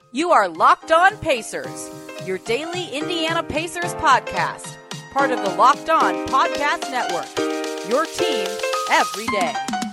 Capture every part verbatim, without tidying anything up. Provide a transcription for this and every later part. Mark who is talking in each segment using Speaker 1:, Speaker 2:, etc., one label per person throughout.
Speaker 1: You are Locked On Pacers, your daily Indiana Pacers podcast, part of the Locked On Podcast Network, your team every day.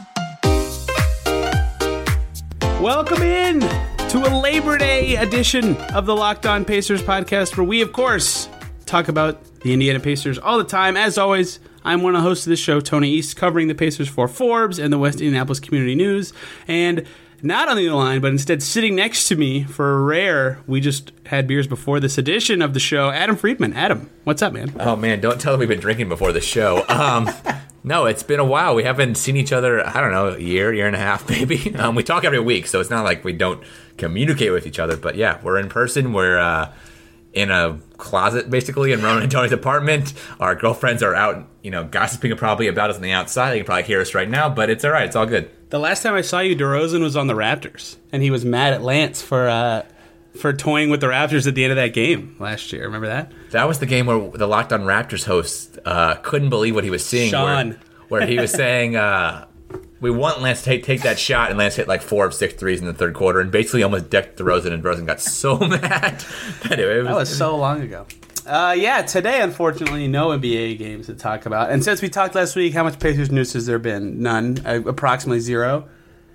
Speaker 2: Welcome in to a Labor Day edition of the Locked On Pacers podcast, where we, of course, talk about the Indiana Pacers all the time. As always, I'm one of the hosts of this show, Tony East, covering the Pacers for Forbes and the West Indianapolis Community News. And not on the line, but instead sitting next to me for a rare, we just had beers before this edition of the show, Adam Friedman. Adam, what's up, man?
Speaker 3: Oh, man, don't tell them we've been drinking before the show. Um, no, it's been a while. We haven't seen each other, I don't know, a year, year and a half, maybe. Um, we talk every week, so it's not like we don't communicate with each other. But yeah, we're in person. We're uh, in a closet, basically, in Ronan and Tony's apartment. Our girlfriends are out, you know, gossiping probably about us on the outside. They can probably hear us right now, but it's all right. It's all good.
Speaker 2: The last time I saw you, DeRozan was on the Raptors, and he was mad at Lance for uh, for toying with the Raptors at the end of that game last year. Remember that?
Speaker 3: That was the game where the Locked On Raptors host uh, couldn't believe what he was seeing.
Speaker 2: Sean.
Speaker 3: Where, where he was saying, uh, we want Lance to take, take that shot, and Lance hit like four of six threes in the third quarter, and basically almost decked DeRozan, and DeRozan got so mad. Anyway, it was,
Speaker 2: that was so long ago. Uh, yeah, today, unfortunately, no N B A games to talk about. And since we talked last week, how much Pacers news has there been? None. Uh, approximately zero.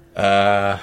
Speaker 3: Uh,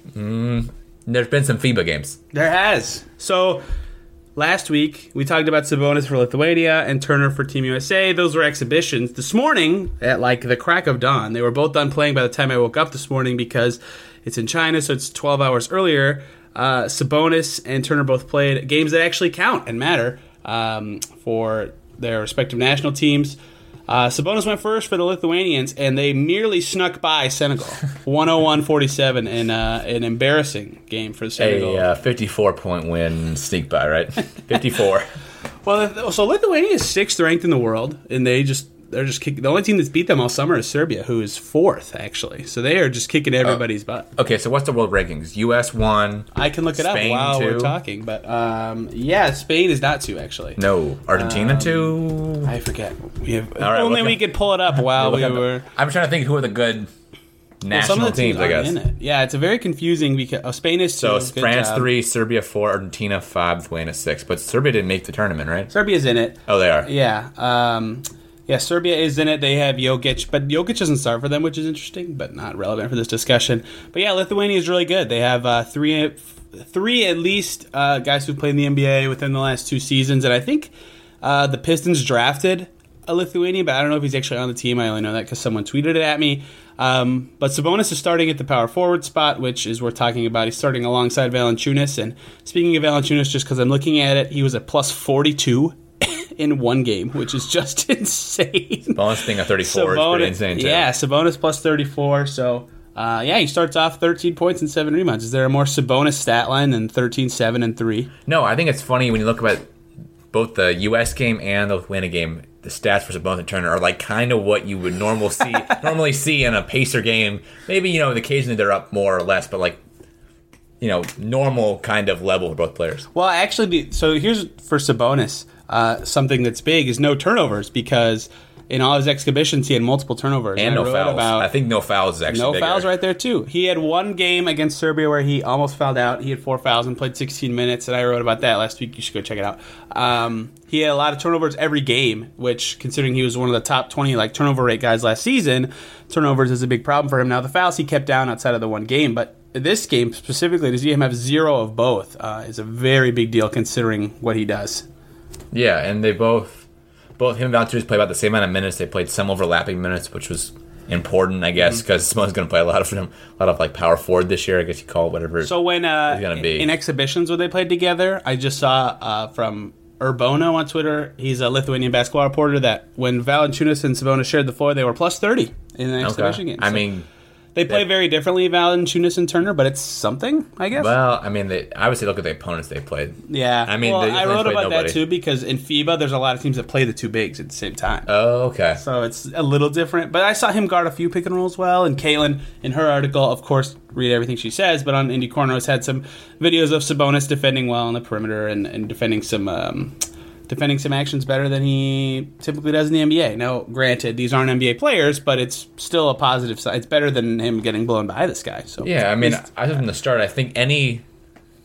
Speaker 3: mm, there's been some FIBA games.
Speaker 2: There has. So, last week, we talked about Sabonis for Lithuania and Turner for Team U S A. Those were exhibitions. This morning, at like the crack of dawn, they were both done playing by the time I woke up this morning because it's in China, so it's twelve hours earlier. Uh, Sabonis and Turner both played games that actually count and matter. Um, for their respective national teams. Uh, Sabonis went first for the Lithuanians, and they nearly snuck by Senegal. one oh one forty-seven in uh, an embarrassing game for Senegal.
Speaker 3: A uh, fifty-four point win sneak by, right? fifty-four.
Speaker 2: Well, so Lithuania is sixth ranked in the world, and they just they're just kicking. The only team that's beat them all summer is Serbia, who is fourth actually. So they are just kicking everybody's oh. butt.
Speaker 3: Okay, so what's the world rankings? U S one.
Speaker 2: I can look it
Speaker 3: Spain
Speaker 2: up while
Speaker 3: two.
Speaker 2: We're talking, but um, yeah, Spain is not two actually.
Speaker 3: No, Argentina
Speaker 2: um,
Speaker 3: two.
Speaker 2: I forget. We have
Speaker 3: all right,
Speaker 2: only we up. could pull it up while we were.
Speaker 3: The, I'm trying to think who are the good national
Speaker 2: well, some of the
Speaker 3: teams.
Speaker 2: teams
Speaker 3: I guess.
Speaker 2: In it. Yeah, it's a very confusing because oh, Spain is two.
Speaker 3: So France three, Serbia four, Argentina five, Lithuania six. But Serbia didn't make the tournament, right?
Speaker 2: Serbia's in it.
Speaker 3: Oh, they are.
Speaker 2: Yeah. Um, Yeah, Serbia is in it. They have Jokic, but Jokic doesn't start for them, which is interesting, but not relevant for this discussion. But yeah, Lithuania is really good. They have uh, three, three at least uh, guys who've played in the N B A within the last two seasons, and I think uh, the Pistons drafted a Lithuanian, but I don't know if he's actually on the team. I only know that because someone tweeted it at me. Um, but Sabonis is starting at the power forward spot, which is worth talking about. He's starting alongside Valanciunas, and speaking of Valanciunas, just because I'm looking at it, he was at plus forty-two in one game, which is just insane.
Speaker 3: Sabonis thing at thirty-four Sabonis, is pretty insane, too.
Speaker 2: Yeah, Sabonis plus thirty-four. So, uh, yeah, he starts off thirteen points and seven rebounds. Is there a more Sabonis stat line than thirteen, seven, and three?
Speaker 3: No, I think it's funny when you look at both the U S game and the Lithuania game. The stats for Sabonis and Turner are like kind of what you would normal see, normally see in a Pacer game. Maybe, you know, occasionally they're up more or less, but like, you know, normal kind of level for both players.
Speaker 2: Well, actually, so here's for Sabonis. Uh, something that's big is no turnovers because in all his exhibitions he had multiple turnovers.
Speaker 3: And, and no fouls. About, I think no fouls is actually
Speaker 2: No
Speaker 3: bigger.
Speaker 2: fouls right there too. He had one game against Serbia where he almost fouled out. He had four fouls and played sixteen minutes, and I wrote about that last week. You should go check it out. Um, he had a lot of turnovers every game, which considering he was one of the top twenty like turnover rate guys last season, turnovers is a big problem for him. Now the fouls he kept down outside of the one game, but this game specifically to see him have zero of both uh, is a very big deal considering what he does.
Speaker 3: Yeah, and they both, both him and Valanciunas play about the same amount of minutes. They played some overlapping minutes, which was important, I guess, because mm-hmm. Simone's going to play a lot of them, a lot of like power forward this year. I guess you call it whatever.
Speaker 2: So when uh,
Speaker 3: it's going to be
Speaker 2: in exhibitions when they played together, I just saw uh, from Urbono on Twitter. He's a Lithuanian basketball reporter. That when Valanciunas and Sabonis shared the floor, they were plus thirty in an exhibition
Speaker 3: okay.
Speaker 2: game.
Speaker 3: I
Speaker 2: so
Speaker 3: mean.
Speaker 2: They play very differently, Valanciunas and Turner, but it's something, I guess.
Speaker 3: Well, I mean, they, obviously look at the opponents they played.
Speaker 2: Yeah.
Speaker 3: I mean,
Speaker 2: well,
Speaker 3: they
Speaker 2: I wrote about
Speaker 3: nobody.
Speaker 2: that too because in FIBA, there's a lot of teams that play the two bigs at the same time.
Speaker 3: Oh, okay.
Speaker 2: So it's a little different. But I saw him guard a few pick and rolls well, and Caitlin, in her article, of course, read everything she says, but on Indy Corners had some videos of Sabonis defending well on the perimeter and, and defending some um, defending some actions better than he typically does in the N B A. Now, granted, these aren't N B A players, but it's still a positive side. It's better than him getting blown by this guy. So
Speaker 3: yeah, I mean, I from the start, I think any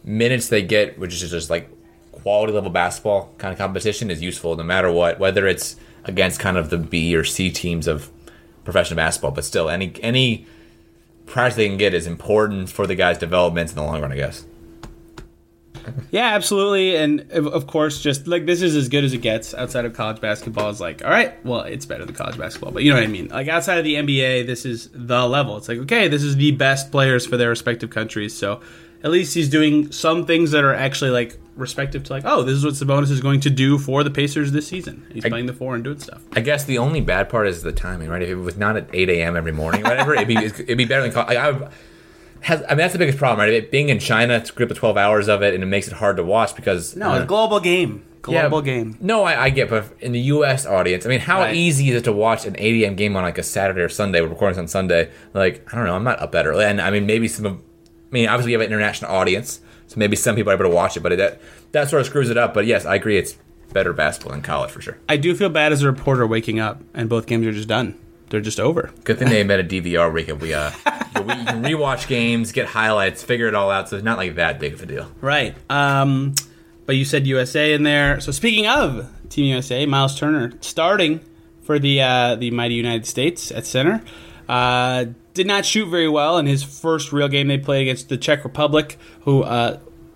Speaker 3: minutes they get, which is just like quality level basketball kind of competition, is useful no matter what, whether it's against kind of the B or C teams of professional basketball. But still, any any practice they can get is important for the guys' development in the long run, I guess.
Speaker 2: Yeah, absolutely. And of of course, just like this is as good as it gets outside of college basketball. Is like, all right, well, it's better than college basketball, but you know what I mean? Like outside of the N B A, this is the level. It's like, okay, this is the best players for their respective countries. So at least he's doing some things that are actually like respective to like, oh, this is what Sabonis is going to do for the Pacers this season. He's I, playing the four and doing stuff.
Speaker 3: I guess the only bad part is the timing, right? If it was not at eight a.m. every morning, whatever, it'd be it'd be better than college. I, I, Has, I mean, that's the biggest problem, right? It, being in China, it's grip of twelve hours of it, and it makes it hard to watch because...
Speaker 2: No, it's a global game. Global yeah, game.
Speaker 3: No, I, I get, but in the U S audience, I mean, how right. easy is it to watch an eight a.m. game on like a Saturday or Sunday? We're recording on Sunday. Like, I don't know, I'm not up that early. And I mean, maybe some of... I mean, obviously we have an international audience, so maybe some people are able to watch it, but it, that, that sort of screws it up. But yes, I agree, it's better basketball in college for sure.
Speaker 2: I do feel bad as a reporter waking up, and both games are just done. They're just over.
Speaker 3: Good thing they invented D V R. We can we uh we you can rewatch games, get highlights, figure it all out. So it's not like that big of a deal,
Speaker 2: right? Um, but you said U S A in there. So speaking of Team U S A, Miles Turner starting for the uh, the mighty United States at center. Uh, did not shoot very well in his first real game they played against the Czech Republic, who. Uh,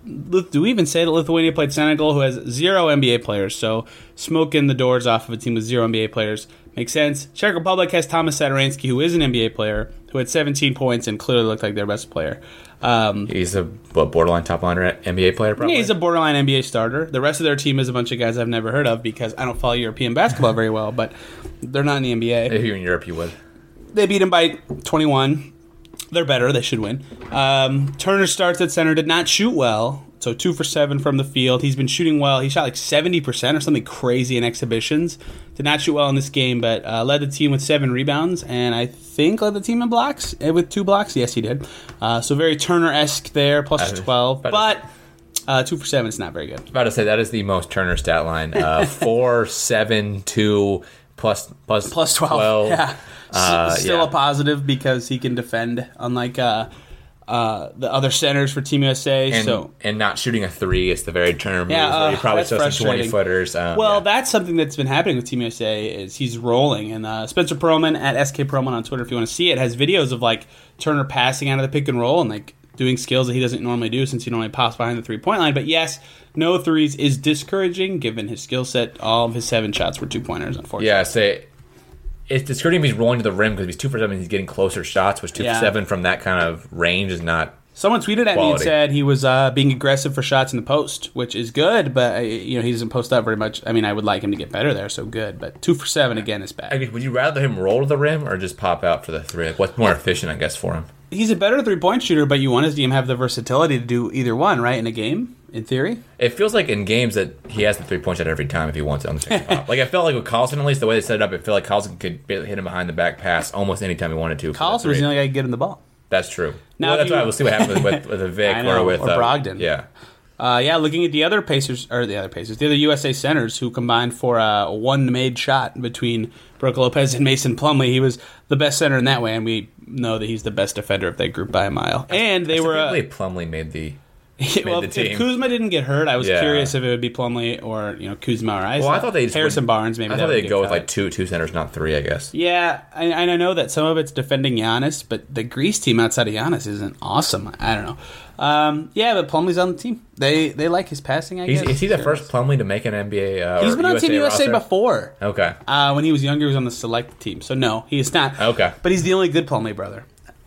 Speaker 2: Do we even say that Lithuania played Senegal, who has zero N B A players? So smoking the doors off of a team with zero N B A players makes sense. Czech Republic has Thomas Sadaransky, who is an N B A player, who had seventeen points and clearly looked like their best player. Um,
Speaker 3: he's a what, borderline top liner N B A player, probably?
Speaker 2: Yeah, he's a borderline N B A starter. The rest of their team is a bunch of guys I've never heard of because I don't follow European basketball very well, but they're not in the N B A.
Speaker 3: If you're in Europe, you would.
Speaker 2: They beat him by twenty-one. They're better. They should win. Um, Turner starts at center. Did not shoot well. So two for seven from the field. He's been shooting well. He shot like seventy percent or something crazy in exhibitions. Did not shoot well in this game, but uh, led the team with seven rebounds. And I think led the team in blocks with two blocks. Yes, he did. Uh, so very Turner-esque there, plus twelve. But uh, two for seven is not very good.
Speaker 3: I was about to say, that is the most Turner stat line. Uh, four, seven, two, plus, plus,
Speaker 2: plus twelve. twelve. Yeah.
Speaker 3: Uh,
Speaker 2: Still
Speaker 3: yeah.
Speaker 2: a positive because he can defend, unlike uh, uh, the other centers for Team U S A.
Speaker 3: And,
Speaker 2: so
Speaker 3: and not shooting a three is the very term.
Speaker 2: Yeah, uh,
Speaker 3: where he probably
Speaker 2: that's
Speaker 3: still some twenty footers. Um,
Speaker 2: well,
Speaker 3: yeah.
Speaker 2: that's something that's been happening with Team U S A is he's rolling. And uh, Spencer Perlman at S K Perlman on Twitter, if you want to see it, has videos of like Turner passing out of the pick and roll and like doing skills that he doesn't normally do since he normally pops behind the three point line. But yes, no threes is discouraging given his skill set. All of his seven shots were two pointers, unfortunately.
Speaker 3: Yeah, say. It's discouraging if he's rolling to the rim because if he's two for seven, he's getting closer shots, which two
Speaker 2: yeah.
Speaker 3: for seven from that kind of range is not.
Speaker 2: Someone tweeted at
Speaker 3: quality.
Speaker 2: me and said he was uh, being aggressive for shots in the post, which is good, but uh, you know he doesn't post up very much. I mean, I would like him to get better there, so good. But two for seven again is bad.
Speaker 3: I mean, would you rather him roll to the rim or just pop out for the three? Like, what's more efficient, I guess, for him?
Speaker 2: He's a better three-point shooter, but you want to see him have the versatility to do either one, right, in a game, in theory?
Speaker 3: It feels like in games that he has the three-point shot every time if he wants it on the second pop. Like, I felt like with Carlson, at least, the way they set it up, it felt like Carlson could hit him behind the back pass almost any time he wanted to.
Speaker 2: Carlson was the only guy who could get him the ball.
Speaker 3: That's true.
Speaker 2: Now,
Speaker 3: well, that's
Speaker 2: you,
Speaker 3: why we'll see what happens with, with a Vic
Speaker 2: know,
Speaker 3: or with
Speaker 2: or
Speaker 3: uh,
Speaker 2: Brogdon.
Speaker 3: Yeah.
Speaker 2: Uh, yeah, looking at the other Pacers, or the other Pacers, the other U S A centers who combined for a one made shot between Brook Lopez and Mason Plumlee. He was the best center in that way, and we know that he's the best defender of that group by a mile. And they
Speaker 3: I
Speaker 2: were. Uh,
Speaker 3: Plumlee made the. Made
Speaker 2: well,
Speaker 3: the team.
Speaker 2: If Kuzma didn't get hurt, I was
Speaker 3: yeah.
Speaker 2: curious if it would be Plumlee or you know Kuzma or Isaac.
Speaker 3: Well, I thought they
Speaker 2: Harrison
Speaker 3: would,
Speaker 2: Barnes. Maybe
Speaker 3: I thought they'd go with like two two centers, not three. I guess.
Speaker 2: Yeah, and I, I know that some of it's defending Giannis, but the Greece team outside of Giannis isn't awesome. I don't know. Um, yeah, but Plumlee's on the team. They they like his passing. I
Speaker 3: He's,
Speaker 2: guess.
Speaker 3: Is he the
Speaker 2: sure.
Speaker 3: first Plumlee to make an N B A? Uh,
Speaker 2: He's been on
Speaker 3: U S A
Speaker 2: Team U S A
Speaker 3: roster?
Speaker 2: before.
Speaker 3: Okay.
Speaker 2: Uh, when he was younger, he was on the select team. So no, he is not.
Speaker 3: Okay.
Speaker 2: But he's the only good Plumlee brother.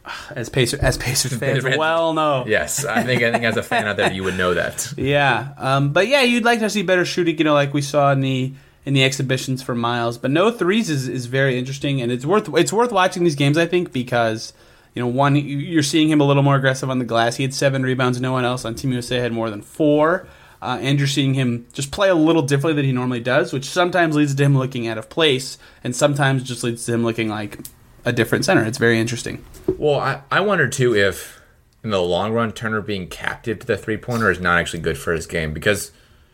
Speaker 2: As Pacer, as Pacers fans well know.
Speaker 3: Yes, I think I think as a fan out there, you would know that.
Speaker 2: Yeah, um, but yeah, you'd like to see better shooting, you know, like we saw in the in the exhibitions for Miles. But no threes is, is very interesting, and it's worth it's worth watching these games, I think, because you know, one, you're seeing him a little more aggressive on the glass. He had seven rebounds, no one else on Team U S A had more than four. Uh, and you're seeing him just play a little differently than he normally does, which sometimes leads to him looking out of place, and sometimes just leads to him looking like a different center. It's very interesting.
Speaker 3: Well, I, I wonder, too, if in the long run, Turner being captive to the three-pointer is not actually good for his game, because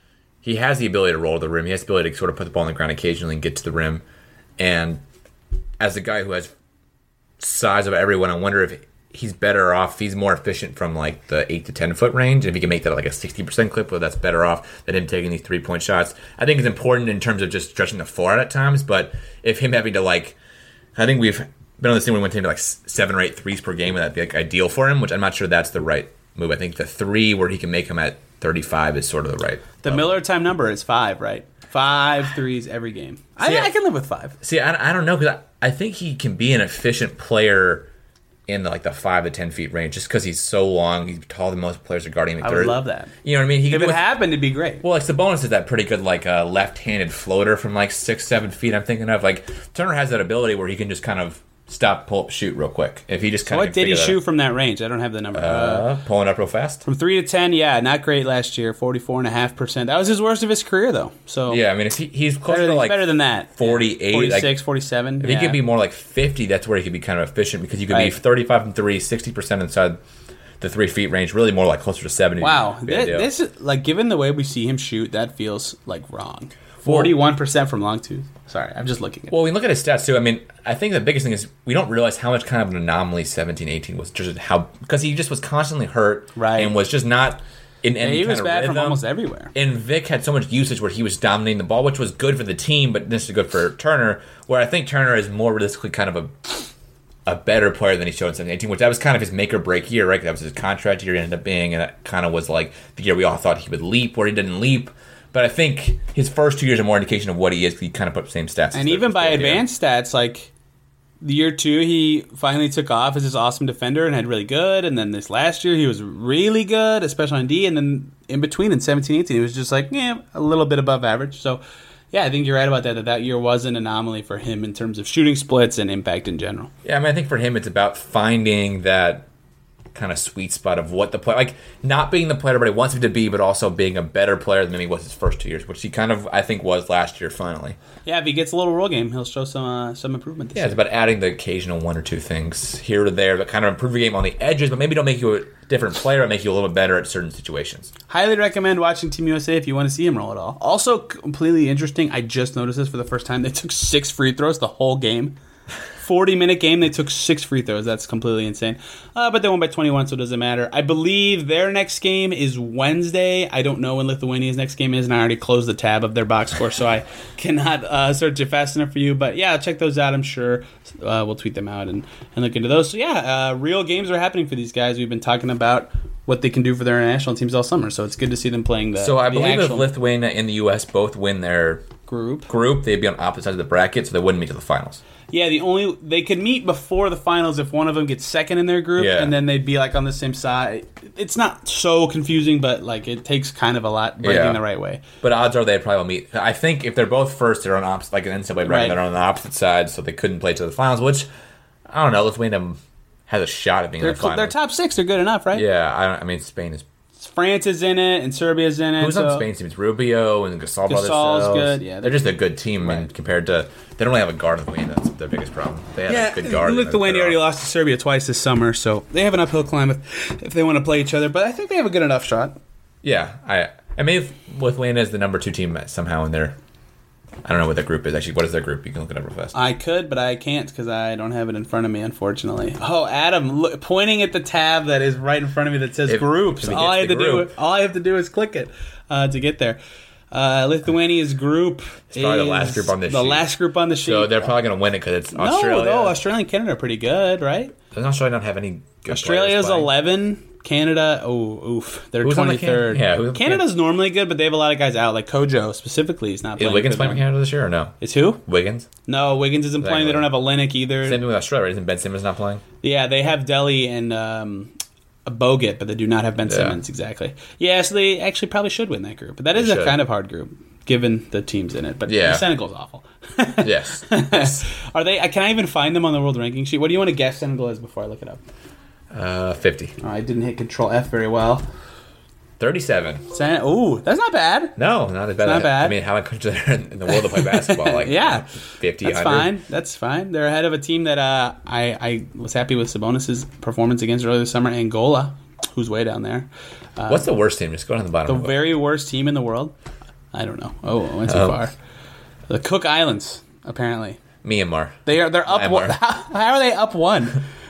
Speaker 3: he has the ability to roll to the rim. He has the ability to sort of put the ball on the ground occasionally and get to the rim. And as a guy who has size of everyone, I wonder if he's better off. He's more efficient from like the eight to ten foot range. If he can make that like a sixty percent clip, well, that's better off than him taking these three point shots. I think it's important in terms of just stretching the floor out at times. But if him having to like, I think we've been on this thing where we went to like seven or eight threes per game, and that'd be like ideal for him. Which I'm not sure that's the right move. I think the three where he can make them at thirty-five is sort of the right.
Speaker 2: The
Speaker 3: level.
Speaker 2: Miller time number is five, right? Five threes every game. I,
Speaker 3: See, I-
Speaker 2: I can live with five.
Speaker 3: See, I, I don't know because I, I think he can be an efficient player in the, like the five to ten feet range, just because he's so long. He's taller than most players are guarding him.
Speaker 2: I would love that.
Speaker 3: You know what I mean? He
Speaker 2: If
Speaker 3: could
Speaker 2: it
Speaker 3: with,
Speaker 2: happened, it'd be great.
Speaker 3: well, like Sabonis is that pretty good, like uh, left-handed floater from like six, seven feet. I'm thinking of like Turner has that ability where he can just kind of stop, pull up, shoot real quick. If he just kind
Speaker 2: What
Speaker 3: of
Speaker 2: did he shoot from that range? I don't have the number. Uh,
Speaker 3: Uh, pulling up real fast.
Speaker 2: from three to ten, yeah, not great last year. forty-four point five percent. That was his worst of his career, though. So
Speaker 3: Yeah, I mean, if he, he's closer
Speaker 2: better
Speaker 3: to
Speaker 2: than,
Speaker 3: like
Speaker 2: better than that.
Speaker 3: forty-eight,
Speaker 2: forty-six,
Speaker 3: like,
Speaker 2: forty-seven.
Speaker 3: if
Speaker 2: yeah.
Speaker 3: he could be more like fifty, that's where he could be kind of efficient because you could
Speaker 2: Right.
Speaker 3: be thirty-five from three, sixty percent inside the three feet range, really more like closer to seventy.
Speaker 2: Wow,
Speaker 3: would be
Speaker 2: Th-
Speaker 3: ideal.
Speaker 2: this is like given the way we see him shoot, that feels like wrong. Forty-one percent from long two. Sorry, I'm just looking at.
Speaker 3: Well, we look at his stats too. I mean, I think the biggest thing is we don't realize how much kind of an anomaly seventeen eighteen was. Just how because he just was constantly hurt,
Speaker 2: Right.
Speaker 3: and was just not in any
Speaker 2: he
Speaker 3: kind
Speaker 2: was
Speaker 3: of
Speaker 2: bad
Speaker 3: rhythm.
Speaker 2: from almost everywhere.
Speaker 3: And Vic had so much usage where he was dominating the ball, which was good for the team, but this is good for Turner. Where I think Turner is more realistically kind of a a better player than he showed in seventeen eighteen, which that was kind of his make or break year, right? That was his contract year he ended up being, and that kind of was like the year we all thought he would leap, where he didn't leap. But I think his first two years are more indication of what he is. He kind of put the same stats. as
Speaker 2: And
Speaker 3: the
Speaker 2: even
Speaker 3: first
Speaker 2: by
Speaker 3: year.
Speaker 2: advanced stats, like the year two, he finally took off as this awesome defender and had really good. And then this last year, he was really good, especially on D. And then in between, in seventeen eighteen, he was just like, yeah, a little bit above average. So, yeah, I think you're right about that, that that year was an anomaly for him in terms of shooting splits and impact in general.
Speaker 3: Yeah, I mean, I think for him, it's about finding that kind of sweet spot of what the player, like not being the player everybody wants him to be, but also being a better player than he was his first two years, which he kind of, I think, was last year finally.
Speaker 2: Yeah, if he gets a little roll game, he'll show some uh, some improvement this
Speaker 3: Yeah,
Speaker 2: year.
Speaker 3: it's about adding the occasional one or two things here or there that kind of improve your game on the edges, but maybe don't make you a different player, but make you a little bit better at certain situations.
Speaker 2: Highly recommend watching Team U S A if you want to see him roll at all. Also, completely interesting, I just noticed this for the first time. They took six free throws the whole game. forty-minute game, they took six free throws. That's completely insane. Uh, but they won by twenty-one, so it doesn't matter. I believe their next game is Wednesday. I don't know when Lithuania's next game is, and I already closed the tab of their box score, so I cannot uh, search it fast enough for you. But yeah, check those out, I'm sure. Uh, we'll tweet them out and, and look into those. So yeah, uh, real games are happening for these guys. We've been talking about what they can do for their international teams all summer, so it's good to see them playing the
Speaker 3: So I
Speaker 2: the
Speaker 3: believe if
Speaker 2: actual
Speaker 3: Lithuania and the U S both win their
Speaker 2: group.
Speaker 3: group, they'd be on opposite sides of the bracket, so they wouldn't meet to the finals.
Speaker 2: Yeah, the only they could meet before the finals if one of them gets second in their group,
Speaker 3: Yeah.
Speaker 2: and then they'd be like on the same side. It's not so confusing, but like it takes kind of a lot breaking
Speaker 3: Yeah.
Speaker 2: the right way.
Speaker 3: But odds are they'd probably meet. I think if they're both first, they're on opposite, like an N C double A bracket,
Speaker 2: Right.
Speaker 3: they're on the opposite sides, so they couldn't play to the finals, which, I don't know, Lithuania has a shot at being
Speaker 2: They're
Speaker 3: in the finals.
Speaker 2: they're top six. They're good enough, right?
Speaker 3: Yeah, I, don't, I mean, Spain is.
Speaker 2: France is in it, and Serbia's in it.
Speaker 3: Who's
Speaker 2: so
Speaker 3: on Spain's team? It's Rubio and Gasol brothers.
Speaker 2: Gasol's
Speaker 3: selves.
Speaker 2: good, yeah,
Speaker 3: they're just a good team, and compared to they don't really have a guard in Lithuania. That's their biggest problem. They have
Speaker 2: Yeah,
Speaker 3: a good guard. and they're
Speaker 2: Lithuania
Speaker 3: better
Speaker 2: already
Speaker 3: off.
Speaker 2: lost to Serbia twice this summer, so they have an uphill climb if, if they want to play each other. But I think they have a good enough shot.
Speaker 3: Yeah, I I mean, if Lithuania is the number two team somehow in their. I don't know what their group is. Actually, what is their group? You can look it up real fast.
Speaker 2: I could, but I can't because I don't have it in front of me, unfortunately. Oh, Adam, look, pointing at the tab that is right in front of me that says
Speaker 3: If-
Speaker 2: groups.
Speaker 3: if he
Speaker 2: All I have
Speaker 3: gets
Speaker 2: to
Speaker 3: the
Speaker 2: do,
Speaker 3: group.
Speaker 2: all I have to do is click it uh, to get there. Uh, Lithuania's group
Speaker 3: It's probably the
Speaker 2: is
Speaker 3: last group on this
Speaker 2: the
Speaker 3: sheet.
Speaker 2: last group on the sheet.
Speaker 3: So they're probably going to win it because it's Australia.
Speaker 2: No, no, Australia and Canada are pretty good, right?
Speaker 3: Doesn't Australia not have any good
Speaker 2: Australia's
Speaker 3: players playing?
Speaker 2: eleven. Canada, oh, oof. They're
Speaker 3: Who's on the
Speaker 2: twenty-third.
Speaker 3: Can- yeah, who's on the
Speaker 2: Canada's normally good, but they have a lot of guys out. Like Kojo, specifically, is not
Speaker 3: Is
Speaker 2: playing.
Speaker 3: Wiggins
Speaker 2: for
Speaker 3: playing
Speaker 2: them.
Speaker 3: for Canada this year or no?
Speaker 2: Is who?
Speaker 3: Wiggins?
Speaker 2: No, Wiggins isn't playing. They don't have a Linux either.
Speaker 3: Same thing with Australia, right? Isn't Ben Simmons not playing?
Speaker 2: Yeah, they have Delhi and um, a Bogut, but they do not have Ben
Speaker 3: Yeah.
Speaker 2: Simmons, exactly. Yeah, so they actually probably should win that group. But that is
Speaker 3: They
Speaker 2: a
Speaker 3: should.
Speaker 2: kind of hard group, given the teams in it. But
Speaker 3: Yeah.
Speaker 2: Senegal's awful.
Speaker 3: Yes. yes.
Speaker 2: Are they? Can I even find them on the world ranking sheet? What do you want to guess Senegal is before I look it up?
Speaker 3: Uh, fifty.
Speaker 2: Oh, I didn't hit Control F very well.
Speaker 3: thirty-seven.
Speaker 2: Sen- Ooh, that's not bad.
Speaker 3: No, not as bad.
Speaker 2: not
Speaker 3: as,
Speaker 2: bad.
Speaker 3: I mean, how many countries are there in the world to play basketball? Like
Speaker 2: Yeah.
Speaker 3: fifty,
Speaker 2: That's
Speaker 3: one hundred?
Speaker 2: fine. That's fine. They're ahead of a team that uh, I, I was happy with Sabonis' performance against earlier this summer. Angola, who's way down there. Uh,
Speaker 3: What's the worst team? Just go down the bottom.
Speaker 2: the
Speaker 3: of it.
Speaker 2: very worst team in the world? I don't know. Oh, I went too
Speaker 3: Oh.
Speaker 2: far. The Cook Islands, apparently.
Speaker 3: Myanmar.
Speaker 2: They are they're up one.
Speaker 3: Myanmar.
Speaker 2: How, how are they up one?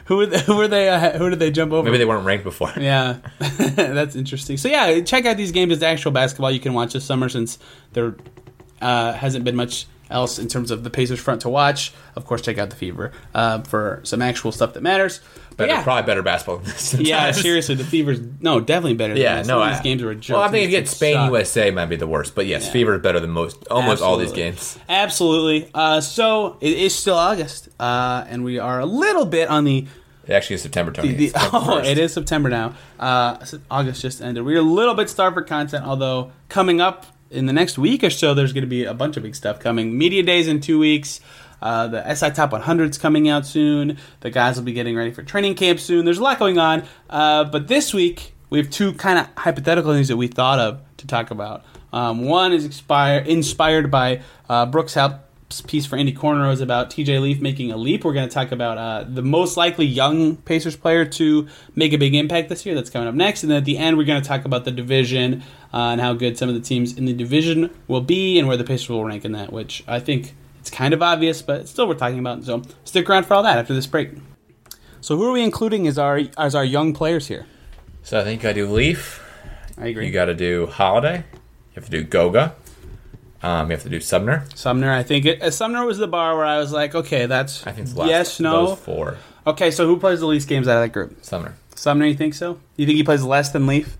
Speaker 2: who were they, who were they? Uh, who did they jump over?
Speaker 3: Maybe they weren't ranked before.
Speaker 2: Yeah, that's interesting. So yeah, check out these games as actual basketball you can watch this summer since there uh, hasn't been much else in terms of the Pacers front to watch. Of course, check out the Fever uh, for some actual stuff that matters. But
Speaker 3: Better,
Speaker 2: yeah.
Speaker 3: probably better basketball than this.
Speaker 2: Yeah, seriously, the Fever's no, definitely better.
Speaker 3: Yeah,
Speaker 2: than this.
Speaker 3: no,
Speaker 2: Some of
Speaker 3: I,
Speaker 2: these games were a joke.
Speaker 3: Well, I think if you get
Speaker 2: It's
Speaker 3: Spain,
Speaker 2: sucked.
Speaker 3: U S A might be the worst, but yes,
Speaker 2: Yeah.
Speaker 3: Fever is better than most, almost all these
Speaker 2: Absolutely.
Speaker 3: games.
Speaker 2: Absolutely. Uh, so it is still August, uh, and we are a little bit on the.
Speaker 3: It actually is September
Speaker 2: the,
Speaker 3: twentieth.
Speaker 2: the oh, it is September now. Uh, so August just ended. We're a little bit starved for content, although coming up in the next week or so, there's going to be a bunch of big stuff coming. Media days in two weeks. Uh, the S I Top one hundred is coming out soon. The guys will be getting ready for training camp soon. There's a lot going on. Uh, but this week, we have two kind of hypothetical things that we thought of to talk about. Um, one is expire, inspired by uh, Brooks Haupt's piece for Indy Cornrows about T J Leaf making a leap. We're going to talk about uh, the most likely young Pacers player to make a big impact this year. That's coming up next. And then at the end, we're going to talk about the division uh, and how good some of the teams in the division will be and where the Pacers will rank in that, which I think... it's kind of obvious, but it's still worth talking about. So stick around for all that after this break. So who are we including as our as our young players here?
Speaker 3: So I think I do Leaf.
Speaker 2: I agree.
Speaker 3: You got to do Holiday. You have to do Goga. Um, you have to do Sumner.
Speaker 2: Sumner, I think it, uh, Sumner was the bar where I was like, okay, that's
Speaker 3: I think it's the last
Speaker 2: yes,
Speaker 3: of
Speaker 2: no.
Speaker 3: those four.
Speaker 2: Okay, so who plays the least games out of that group?
Speaker 3: Sumner.
Speaker 2: Sumner, you think so? You think he plays less than Leaf?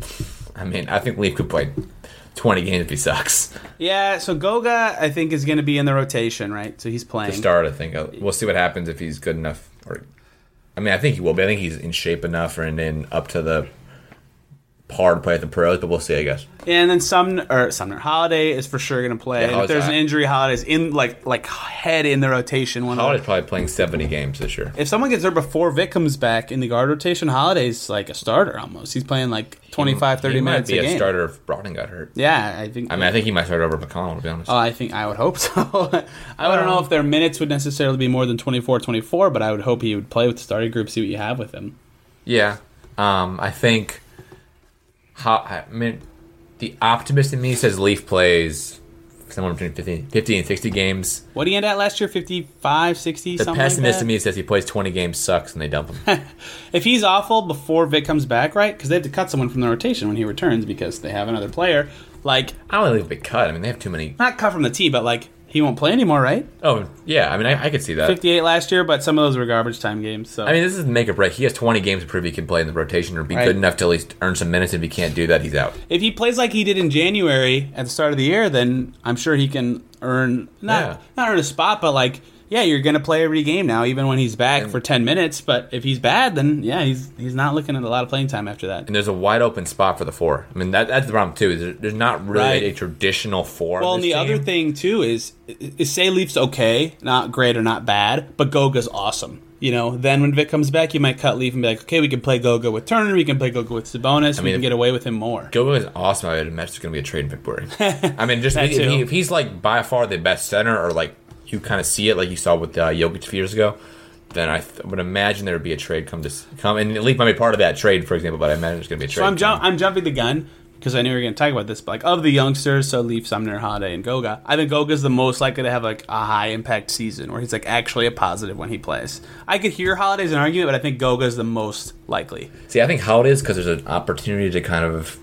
Speaker 3: I mean, I think Leaf could play twenty games if he sucks.
Speaker 2: Yeah, so Goga, I think, is going to be in the rotation, right? So he's playing.
Speaker 3: To start, I think. We'll see what happens if he's good enough. Or, I mean, I think he will be. I think he's in shape enough and then up to the par to play at the pros, but we'll see, I guess.
Speaker 2: And then Sumner, or Sumner Holiday is for sure going to play.
Speaker 3: Yeah,
Speaker 2: and if
Speaker 3: Holiday's
Speaker 2: there's an
Speaker 3: out.
Speaker 2: injury, Holiday's in like like head in the rotation. One of the-
Speaker 3: Holiday's probably playing seventy games this year.
Speaker 2: If someone gets hurt before Vic comes back in the guard rotation, Holiday's like a starter almost. He's playing like twenty-five, thirty
Speaker 3: he
Speaker 2: minutes
Speaker 3: might be
Speaker 2: a
Speaker 3: a,
Speaker 2: game.
Speaker 3: starter if Brogdon got hurt.
Speaker 2: Yeah, I think.
Speaker 3: I mean, I think he might start over McConnell, to be honest.
Speaker 2: Oh, I think I would hope so. I don't know if their minutes would necessarily be more than twenty-four, twenty-four, but I would hope he would play with the starting group, see what you have with him.
Speaker 3: Yeah. Um, I think... How, I mean, the optimist in me says Leaf plays somewhere between fifty, fifty and sixty games.
Speaker 2: What did he end at last year? fifty-five, sixty,
Speaker 3: The
Speaker 2: something like
Speaker 3: pessimist
Speaker 2: that?
Speaker 3: in me says he plays twenty games, sucks, and they dump him.
Speaker 2: If he's awful before Vic comes back, right? Because they have to cut someone from the rotation when he returns because they have another player. Like,
Speaker 3: I don't think they've been cut. I mean, they have too many.
Speaker 2: not cut from the tee, but like, he won't play anymore, right?
Speaker 3: Oh, yeah. I mean, I, I could see that.
Speaker 2: fifty-eight last year, but some of those were garbage time games. So
Speaker 3: I mean, this is make or break. He has twenty games to prove he can play in the rotation or be
Speaker 2: Right.
Speaker 3: good enough to at least earn some minutes. If he can't do that, he's out.
Speaker 2: if he plays like he did in January at the start of the year, then I'm sure he can earn not
Speaker 3: Yeah.
Speaker 2: not earn a spot, but like yeah, you're gonna play every game now, even when he's back
Speaker 3: And-
Speaker 2: for ten minutes. But if he's bad, then yeah, he's he's not looking at a lot of playing time after that.
Speaker 3: And there's a wide open spot for the four. I mean, that, that's the problem, too. Is there, there's not really
Speaker 2: Right.
Speaker 3: a traditional four.
Speaker 2: Well,
Speaker 3: in
Speaker 2: and
Speaker 3: this
Speaker 2: the other
Speaker 3: team.
Speaker 2: thing too is is say Leaf's okay, not great or not bad, but Goga's awesome. You know, then when Vic comes back, you might cut Leaf and be like, okay, we can play Goga with Turner, we can play Goga with Sabonis, we
Speaker 3: mean,
Speaker 2: can
Speaker 3: if-
Speaker 2: get away with him more.
Speaker 3: Goga is awesome. I would imagine it's going to be a trade in February. I mean, just
Speaker 2: That
Speaker 3: if,
Speaker 2: too.
Speaker 3: he, if he's like by far the best center, or like you kind of see it, like you saw with uh, Jokic a few years ago, then I th- would imagine there would be a trade come to come, and Leaf might be part of that trade, for example. But I imagine there's going to be a trade.
Speaker 2: So I'm jump,
Speaker 3: coming.
Speaker 2: I'm jumping the gun because I knew we were going to talk about this. But like of the youngsters, so Leaf, Sumner, Holiday, and Goga, I think Goga's the most likely to have like a high impact season where he's like actually a positive when he plays. I could hear Holiday's an argument, but I think Goga's the most likely.
Speaker 3: See, I think how it is because there's an opportunity to kind of.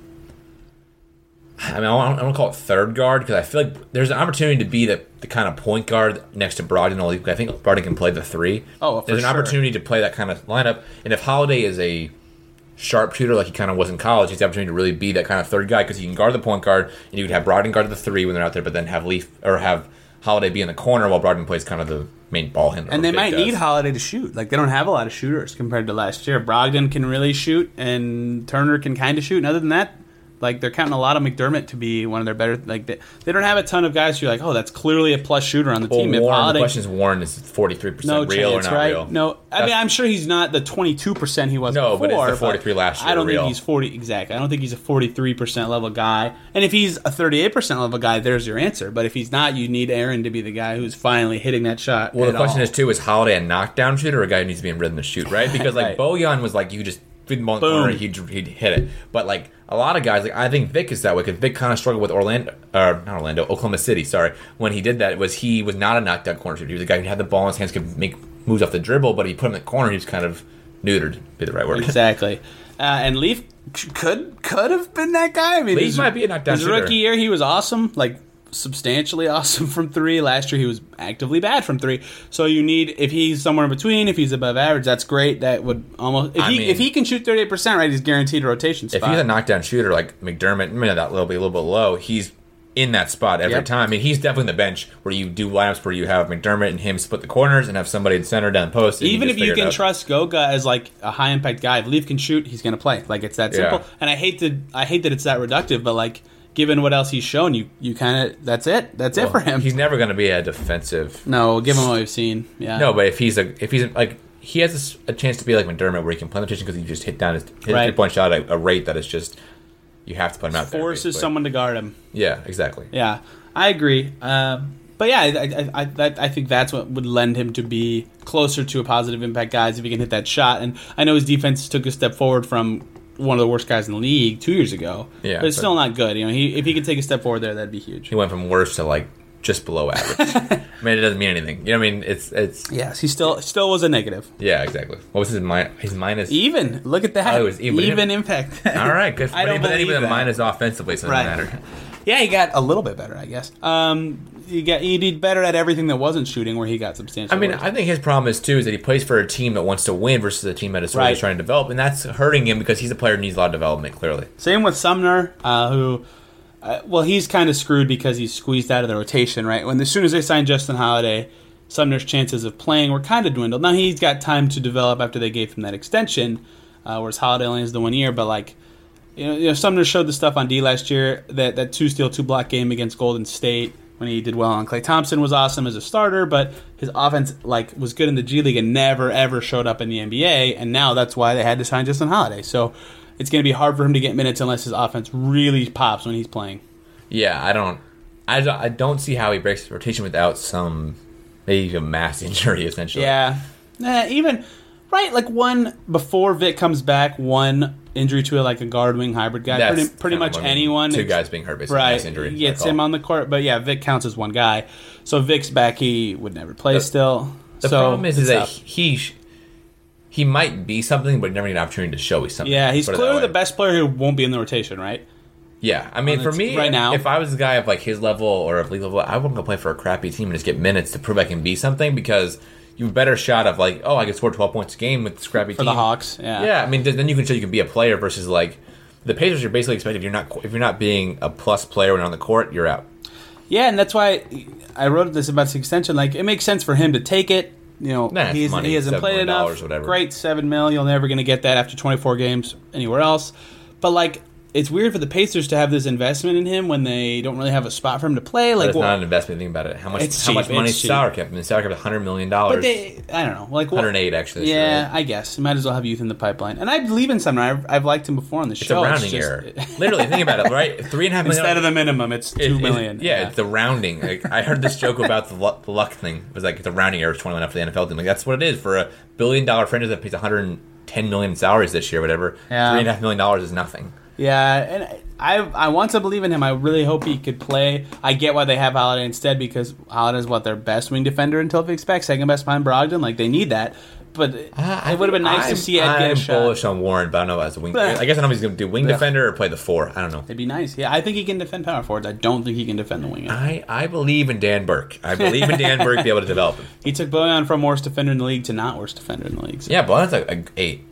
Speaker 3: I mean, I don't, I don't call it third guard because I feel like there's an opportunity to be the, the kind of point guard next to Brogdon. Only I think Brogdon can play the three.
Speaker 2: Oh, for
Speaker 3: there's an
Speaker 2: sure.
Speaker 3: opportunity to play that kind of lineup. And if Holiday is a sharpshooter like he kind of was in college, he's the opportunity to really be that kind of third guy because he can guard the point guard, and you could have Brogdon guard the three when they're out there, but then have Leaf or have Holiday be in the corner while Brogdon plays kind of the main ball handler.
Speaker 2: And they
Speaker 3: Vic
Speaker 2: might
Speaker 3: does.
Speaker 2: need Holiday to shoot. Like they don't have a lot of shooters compared to last year. Brogdon can really shoot, and Turner can kind of shoot. And other than that, like they're counting a lot of McDermott to be one of their better. Like they, they don't have a ton of guys who are like, oh, that's clearly a plus shooter on the
Speaker 3: Well,
Speaker 2: team. If
Speaker 3: Warren,
Speaker 2: Holiday,
Speaker 3: the question is, Warren is forty-three percent
Speaker 2: no
Speaker 3: real
Speaker 2: chance,
Speaker 3: or not
Speaker 2: right?
Speaker 3: real?
Speaker 2: No, I mean
Speaker 3: That's-
Speaker 2: I'm sure he's not the twenty-two percent he was
Speaker 3: No,
Speaker 2: before.
Speaker 3: but it's the forty-three last year
Speaker 2: I don't
Speaker 3: real.
Speaker 2: think he's forty exactly. I don't think he's a forty-three percent level guy. And if he's a thirty-eight percent level guy, there's your answer. But if he's not, you need Aaron to be the guy who's finally hitting that shot.
Speaker 3: Well,
Speaker 2: at
Speaker 3: the question
Speaker 2: all.
Speaker 3: is too: is Holiday a knockdown shooter or a guy who needs to be in rhythm to shoot? Right? Because like
Speaker 2: Right.
Speaker 3: Bojan was like you could just feed the ball in the
Speaker 2: Boom.
Speaker 3: corner, he'd, he'd hit it. But like a lot of guys, like I think Vic is that way because Vic kind of struggled with Orlando, or not Orlando, Oklahoma City. Sorry, when he did that, it was he was not a knockdown corner shooter. He was a guy who had the ball in his hands, could make moves off the dribble, but he put him in the corner. He's kind of neutered, be the right word.
Speaker 2: Exactly. Uh, and Leaf could could have been that guy. I mean,
Speaker 3: Leaf
Speaker 2: his,
Speaker 3: might be a knockdown
Speaker 2: his
Speaker 3: shooter.
Speaker 2: rookie year, he was awesome, like substantially awesome from three. Last year, he was actively bad from three. So you need, if he's somewhere in between, if he's above average, that's great. That would almost, if
Speaker 3: I
Speaker 2: he
Speaker 3: mean,
Speaker 2: if he can shoot thirty-eight percent, right, he's guaranteed a rotation spot.
Speaker 3: If he's a knockdown shooter like McDermott, maybe that little bit, a little bit low, he's in that spot every
Speaker 2: Yep.
Speaker 3: time. I mean, he's definitely the bench where you do lineups where you have McDermott and him split the corners and have somebody in center down post. And
Speaker 2: Even
Speaker 3: you
Speaker 2: if
Speaker 3: just
Speaker 2: you
Speaker 3: figure it
Speaker 2: can
Speaker 3: out.
Speaker 2: trust Goga as like a high impact guy, if Leaf can shoot, he's going to play. Like it's that
Speaker 3: Yeah.
Speaker 2: simple. And I hate to, I hate that it's that reductive, but like given what else he's shown, you you kind of that's it. That's
Speaker 3: Well,
Speaker 2: it for him.
Speaker 3: He's never going to be a defensive.
Speaker 2: No, given what we've seen, yeah.
Speaker 3: No, but if he's a if he's a, like he has a, s- a chance to be like McDermott where he can play the position because he just hit down his hit
Speaker 2: Right.
Speaker 3: three point shot at a rate that is just you have to put him out there.
Speaker 2: Forces
Speaker 3: basically.
Speaker 2: someone to guard him.
Speaker 3: Yeah, exactly.
Speaker 2: Yeah, I agree. Um, but yeah, I, I, I, that, I think that's what would lend him to be closer to a positive impact guy is if he can hit that shot. And I know his defense took a step forward from one of the worst guys in the league two years ago.
Speaker 3: Yeah,
Speaker 2: but it's
Speaker 3: but-
Speaker 2: still not good. You know, he, if he could take a step forward there, that'd be huge.
Speaker 3: He went from worse to like just below average. I mean, it doesn't mean anything. You know what I mean? It's it's
Speaker 2: Yes, he still still was a negative.
Speaker 3: yeah, exactly. What was his mi- his minus?
Speaker 2: Even look at that.
Speaker 3: Oh, it was even-
Speaker 2: even impact.
Speaker 3: All right, good.
Speaker 2: I don't
Speaker 3: but then
Speaker 2: believe
Speaker 3: even the
Speaker 2: that.
Speaker 3: minus offensively, so it
Speaker 2: Right.
Speaker 3: doesn't matter.
Speaker 2: Yeah, he got a little bit better, I guess. Um, he got he did better at everything that wasn't shooting, where he got substantial.
Speaker 3: I mean,
Speaker 2: worse.
Speaker 3: I think his problem is too is that he plays for a team that wants to win versus a team that is sort
Speaker 2: Right.
Speaker 3: of trying to develop, and that's hurting him because he's a player who needs a lot of development. Clearly,
Speaker 2: Same with Sumner, uh, who, uh, well, he's kind of screwed because he's squeezed out of the rotation, right? When as soon as they signed Justin Holiday, Sumner's chances of playing were kind of dwindled. Now he's got time to develop after they gave him that extension, uh, whereas Holiday only has the one year. But like, you know, you know, Sumner showed the stuff on D last year. That that two steal, two block game against Golden State when he did well on Klay Thompson was awesome as a starter, but his offense like was good in the G League and never ever showed up in the N B A. And now that's why they had to sign Justin Holiday. So it's going to be hard for him to get minutes unless his offense really pops when he's playing.
Speaker 3: yeah, I don't, I don't, I don't see how he breaks his rotation without some maybe a mass injury essentially.
Speaker 2: Yeah, nah, even right like one before Vic comes back, one injury to a, like a guard wing hybrid guy.
Speaker 3: That's
Speaker 2: Pretty, pretty
Speaker 3: kind of
Speaker 2: much
Speaker 3: what I mean.
Speaker 2: anyone.
Speaker 3: Two
Speaker 2: ex-
Speaker 3: guys being hurt basically,
Speaker 2: right?
Speaker 3: mass injury.
Speaker 2: Gets
Speaker 3: that's
Speaker 2: him
Speaker 3: all.
Speaker 2: on the court, but yeah, Vic counts as one guy. So Vic's back, he would never play
Speaker 3: The-
Speaker 2: still.
Speaker 3: The
Speaker 2: so
Speaker 3: problem is, is
Speaker 2: it's
Speaker 3: that
Speaker 2: tough.
Speaker 3: he he might be something, but never get an opportunity to show he's something.
Speaker 2: Yeah, he's
Speaker 3: Put it that
Speaker 2: clearly
Speaker 3: way.
Speaker 2: the best player who won't be in the rotation, right?
Speaker 3: Yeah, I mean,
Speaker 2: on
Speaker 3: for
Speaker 2: the
Speaker 3: me,
Speaker 2: t- right now.
Speaker 3: if I was a guy of like his level or of league level, I wouldn't go play for a crappy team and just get minutes to prove I can be something because you have a better shot of like, oh, I can score twelve points a game with this crappy
Speaker 2: For
Speaker 3: team.
Speaker 2: the Hawks, yeah.
Speaker 3: Yeah, I mean, then you can show you can be a player versus like the Pacers. You're basically expected if you're not if you're not being a plus player when you're on the court, you're out.
Speaker 2: Yeah, and that's why I wrote this about his extension. Like, it makes sense for him to take it. You know,
Speaker 3: Nah, it's
Speaker 2: he's,
Speaker 3: money,
Speaker 2: he hasn't
Speaker 3: seven
Speaker 2: played
Speaker 3: million
Speaker 2: enough.
Speaker 3: dollars, whatever.
Speaker 2: Great, seven mil. You're never going to get that after twenty-four games anywhere else. But like, it's weird for the Pacers to have this investment in him when they don't really have a spot for him to play.
Speaker 3: Like,
Speaker 2: Like,
Speaker 3: it's
Speaker 2: well,
Speaker 3: not an investment. Think about it. How much?
Speaker 2: It's
Speaker 3: how much
Speaker 2: cheap,
Speaker 3: money
Speaker 2: it's
Speaker 3: is
Speaker 2: cheap.
Speaker 3: salary cap? I mean, the salary cap is hundred million dollars.
Speaker 2: but they, I don't know, like well,
Speaker 3: one hundred eight actually. this
Speaker 2: Yeah,
Speaker 3: year.
Speaker 2: I guess you might as well have youth in the pipeline. And I believe in Sumner. I've, I've liked him before on the
Speaker 3: It's
Speaker 2: show.
Speaker 3: a rounding
Speaker 2: just-
Speaker 3: error. Literally, think about it. Right, three and a half million.
Speaker 2: Instead of the minimum, it's two
Speaker 3: It- it-
Speaker 2: million.
Speaker 3: yeah, it's the rounding. Like, I heard this joke about the luck, the luck thing. It was like it's a rounding error, twenty-one after the N F L team. Like that's what it is for a billion dollar franchise that pays one hundred ten million in salaries this year. Whatever,
Speaker 2: Yeah.
Speaker 3: three and a half million dollars is nothing.
Speaker 2: Yeah, and I I want to believe in him. I really hope he could play. I get why they have Holiday instead because Holiday's what their best wing defender until Vic Speck, second best behind Brogdon. Like they need that, but
Speaker 3: Uh,
Speaker 2: it would have been nice
Speaker 3: I'm,
Speaker 2: to see Ed get a
Speaker 3: I'm
Speaker 2: shot.
Speaker 3: bullish on Warren, but I don't know as a wing.
Speaker 2: Blech.
Speaker 3: I guess I don't know if he's going to do wing
Speaker 2: Blech.
Speaker 3: defender or play the four. I don't know.
Speaker 2: It'd be nice. Yeah, I think he can defend power forwards. I don't think he can defend the wing.
Speaker 3: I, I believe in Dan Burke. I believe in Dan Burke to be able to develop him.
Speaker 2: He took Bojan from worst defender in the league to not worst defender in the league. So.
Speaker 3: Yeah, but that's a, a, a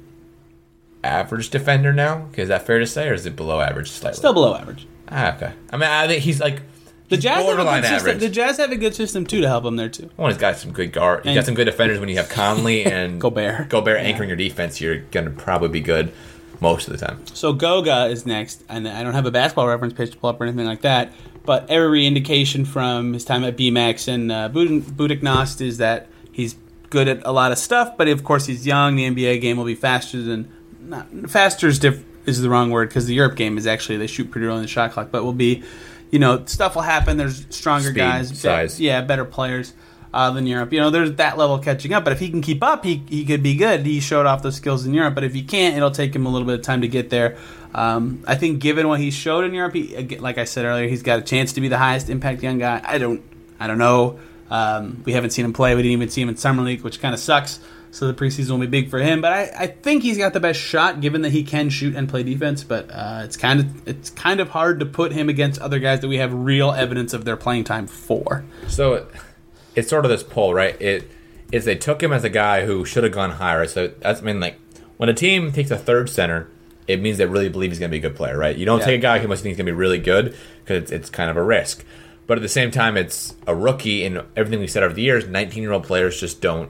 Speaker 3: average defender now. Is that fair to say, or is it below average slightly?
Speaker 2: Still below average.
Speaker 3: Ah, okay. I mean, I think he's like
Speaker 2: The
Speaker 3: he's
Speaker 2: Jazz have a
Speaker 3: borderline
Speaker 2: good system.
Speaker 3: average.
Speaker 2: The Jazz have a good system too to help him there too.
Speaker 3: Well, he's got some good guard. He's
Speaker 2: And-
Speaker 3: got some good defenders. When you have Conley and
Speaker 2: Gobert.
Speaker 3: Gobert
Speaker 2: Yeah.
Speaker 3: anchoring your defense, you're going to probably be good most of the time.
Speaker 2: So Goga is next, and I don't have a basketball reference page to pull up or anything like that, but every indication from his time at B MAX and uh, Budućnost is that he's good at a lot of stuff, but of course he's young. The N B A game will be faster than not faster is diff, is the wrong word because the Europe game is actually they shoot pretty early in the shot clock, but will be, you know, stuff will happen. There's stronger
Speaker 3: Speed,
Speaker 2: guys, be-
Speaker 3: size.
Speaker 2: yeah, better players. Uh, than Europe, you know, there's that level catching up. But if he can keep up, he he could be good. He showed off those skills in Europe. But if he can't, it'll take him a little bit of time to get there. Um, I think, given what he showed in Europe, he, again, like I said earlier, he's got a chance to be the highest impact young guy. I don't, I don't know. Um, we haven't seen him play. We didn't even see him in Summer League, which kind of sucks. So the preseason will be big for him. But I, I think he's got the best shot, given that he can shoot and play defense. But uh, it's kind of it's kind of hard to put him against other guys that we have real evidence of their playing time for.
Speaker 3: So it's sort of this poll, right? It is they took him as a guy who should have gone higher. So that's I mean, like when a team takes a third center, it means they really believe he's going to be a good player, right? You don't
Speaker 2: Yeah.
Speaker 3: take a guy who must think he's going to be really good because it's, it's kind of a risk. But at the same time, it's a rookie, and everything we said over the years, nineteen-year-old players just don't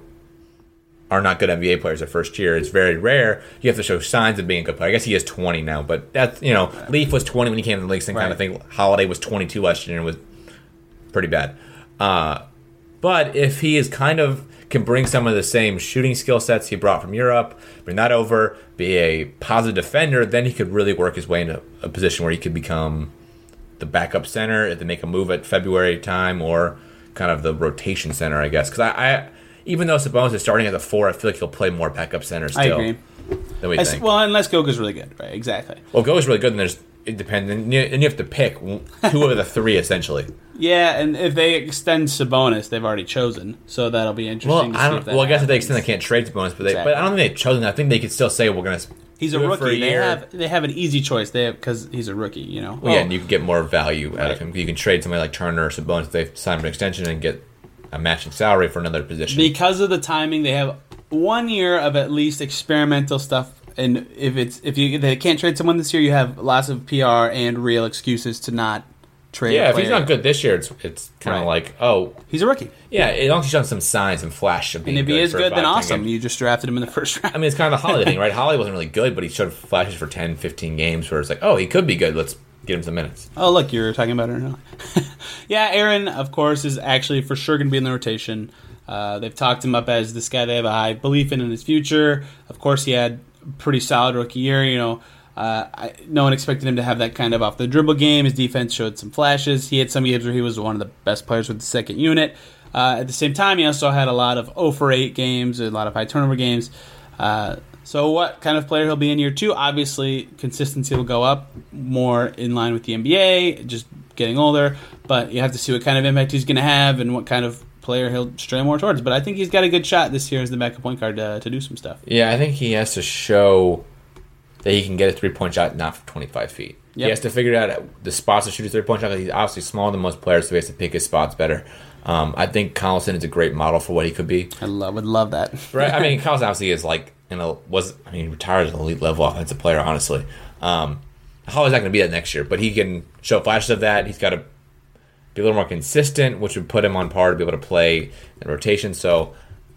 Speaker 3: are not good N B A players their first year. It's very rare. You have to show signs of being a good player. I guess he is twenty now, but that's, you know, Leaf was twenty when he came to the league, same kind of
Speaker 2: Right.
Speaker 3: thing. Holiday was twenty-two last year and was pretty bad. Uh, but if he is kind of can bring some of the same shooting skill sets he brought from Europe, bring that over, be a positive defender, then he could really work his way into a position where he could become the backup center if they make a move at February time, or kind of the rotation center, I guess. Because I, I, even though Sabonis is starting at the four, I feel like he'll play more backup center still.
Speaker 2: I agree.
Speaker 3: Than we
Speaker 2: As-
Speaker 3: think.
Speaker 2: well, unless Goga's really good, right? Exactly.
Speaker 3: Well, Go's really good, and there's it depends, and you, and you have to pick two of the three essentially.
Speaker 2: Yeah, and if they extend Sabonis, they've already chosen, so that'll be interesting.
Speaker 3: Well,
Speaker 2: to
Speaker 3: I
Speaker 2: see
Speaker 3: don't.
Speaker 2: if that
Speaker 3: Well, I guess to the
Speaker 2: happens.
Speaker 3: extent they can't trade Sabonis, but they,
Speaker 2: Exactly.
Speaker 3: but I don't think they've chosen. I think they could still say we're going to.
Speaker 2: He's a
Speaker 3: do it for
Speaker 2: rookie.
Speaker 3: a
Speaker 2: They
Speaker 3: year.
Speaker 2: have they have an easy choice. They because he's a rookie. You know.
Speaker 3: Well, yeah,
Speaker 2: Oh,
Speaker 3: and you can get more value out
Speaker 2: Right.
Speaker 3: of him. You can trade somebody like Turner or Sabonis if they sign an extension and get a matching salary for another position.
Speaker 2: because of the timing, they have one year of at least experimental stuff. And if it's if you they can't trade someone this year, you have lots of P R and real excuses to not trade.
Speaker 3: yeah,
Speaker 2: a
Speaker 3: if he's
Speaker 2: player.
Speaker 3: not good this year, it's it's kind of
Speaker 2: Right.
Speaker 3: like, oh,
Speaker 2: He's a rookie.
Speaker 3: yeah, as long as he's shown some signs, some flash of being
Speaker 2: And if
Speaker 3: good
Speaker 2: he is
Speaker 3: for
Speaker 2: good, then
Speaker 3: five, ten
Speaker 2: awesome.
Speaker 3: games.
Speaker 2: You just drafted him in the first round.
Speaker 3: I mean, it's kind of the Holiday thing, right? Holiday wasn't really good, but he showed flashes for ten, fifteen games where it's like, oh, he could be good. Let's get him some minutes.
Speaker 2: Oh, look, you're talking about Aaron. Yeah, Aaron, of course, is actually for sure going to be in the rotation. Uh, they've talked him up as this guy they have a high belief in in his future. Of course, he had a pretty solid rookie year. You know, uh, I, no one expected him to have that kind of off the dribble game. His defense showed some flashes. He had some games where he was one of the best players with the second unit. Uh, at the same time, he also had a lot of oh for eight games, a lot of high turnover games. Uh, so what kind of player he'll be in year two? Obviously, consistency will go up more in line with the N B A, just getting older. But you have to see what kind of impact he's going to have and what kind of player he'll stray more towards. But I think he's got a good shot this year as the backup point guard to, to do some stuff.
Speaker 3: Yeah, I think he has to show that he can get a three-point shot not from twenty-five feet.
Speaker 2: Yep.
Speaker 3: He has to figure out the spots to shoot his three-point shot. He's obviously smaller than most players, so he has to pick his spots better. Um, I think Collison is a great model for what he could be.
Speaker 2: I love, would love that.
Speaker 3: Right? I mean, Collison obviously is like, you know, was I mean, he retired as an elite level offensive player, honestly. Um, how is that going to be that next year? But he can show flashes of that. He's got to be a little more consistent, which would put him on par to be able to play in rotation. So,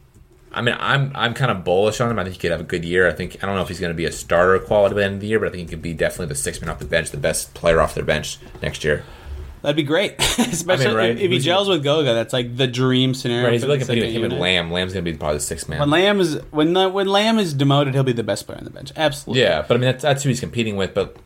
Speaker 3: I mean, I'm I'm kind of bullish on him. I think he could have a good year. I think I don't know if he's going to be a starter quality by the end of the year, but I think he could be definitely the sixth man off the bench, the best player off their bench next year.
Speaker 2: That'd be great, especially
Speaker 3: I mean, right?
Speaker 2: if, if he
Speaker 3: Who's-
Speaker 2: gels with Goga. That's like the dream scenario.
Speaker 3: Right? He's
Speaker 2: for
Speaker 3: like
Speaker 2: the
Speaker 3: competing with
Speaker 2: second
Speaker 3: him and
Speaker 2: unit.
Speaker 3: Lamb. Lamb's going to be probably the sixth man.
Speaker 2: When Lamb is when the, when Lamb is demoted, he'll be the best player on the bench. Absolutely.
Speaker 3: Yeah, but I mean that's, that's who he's competing with. But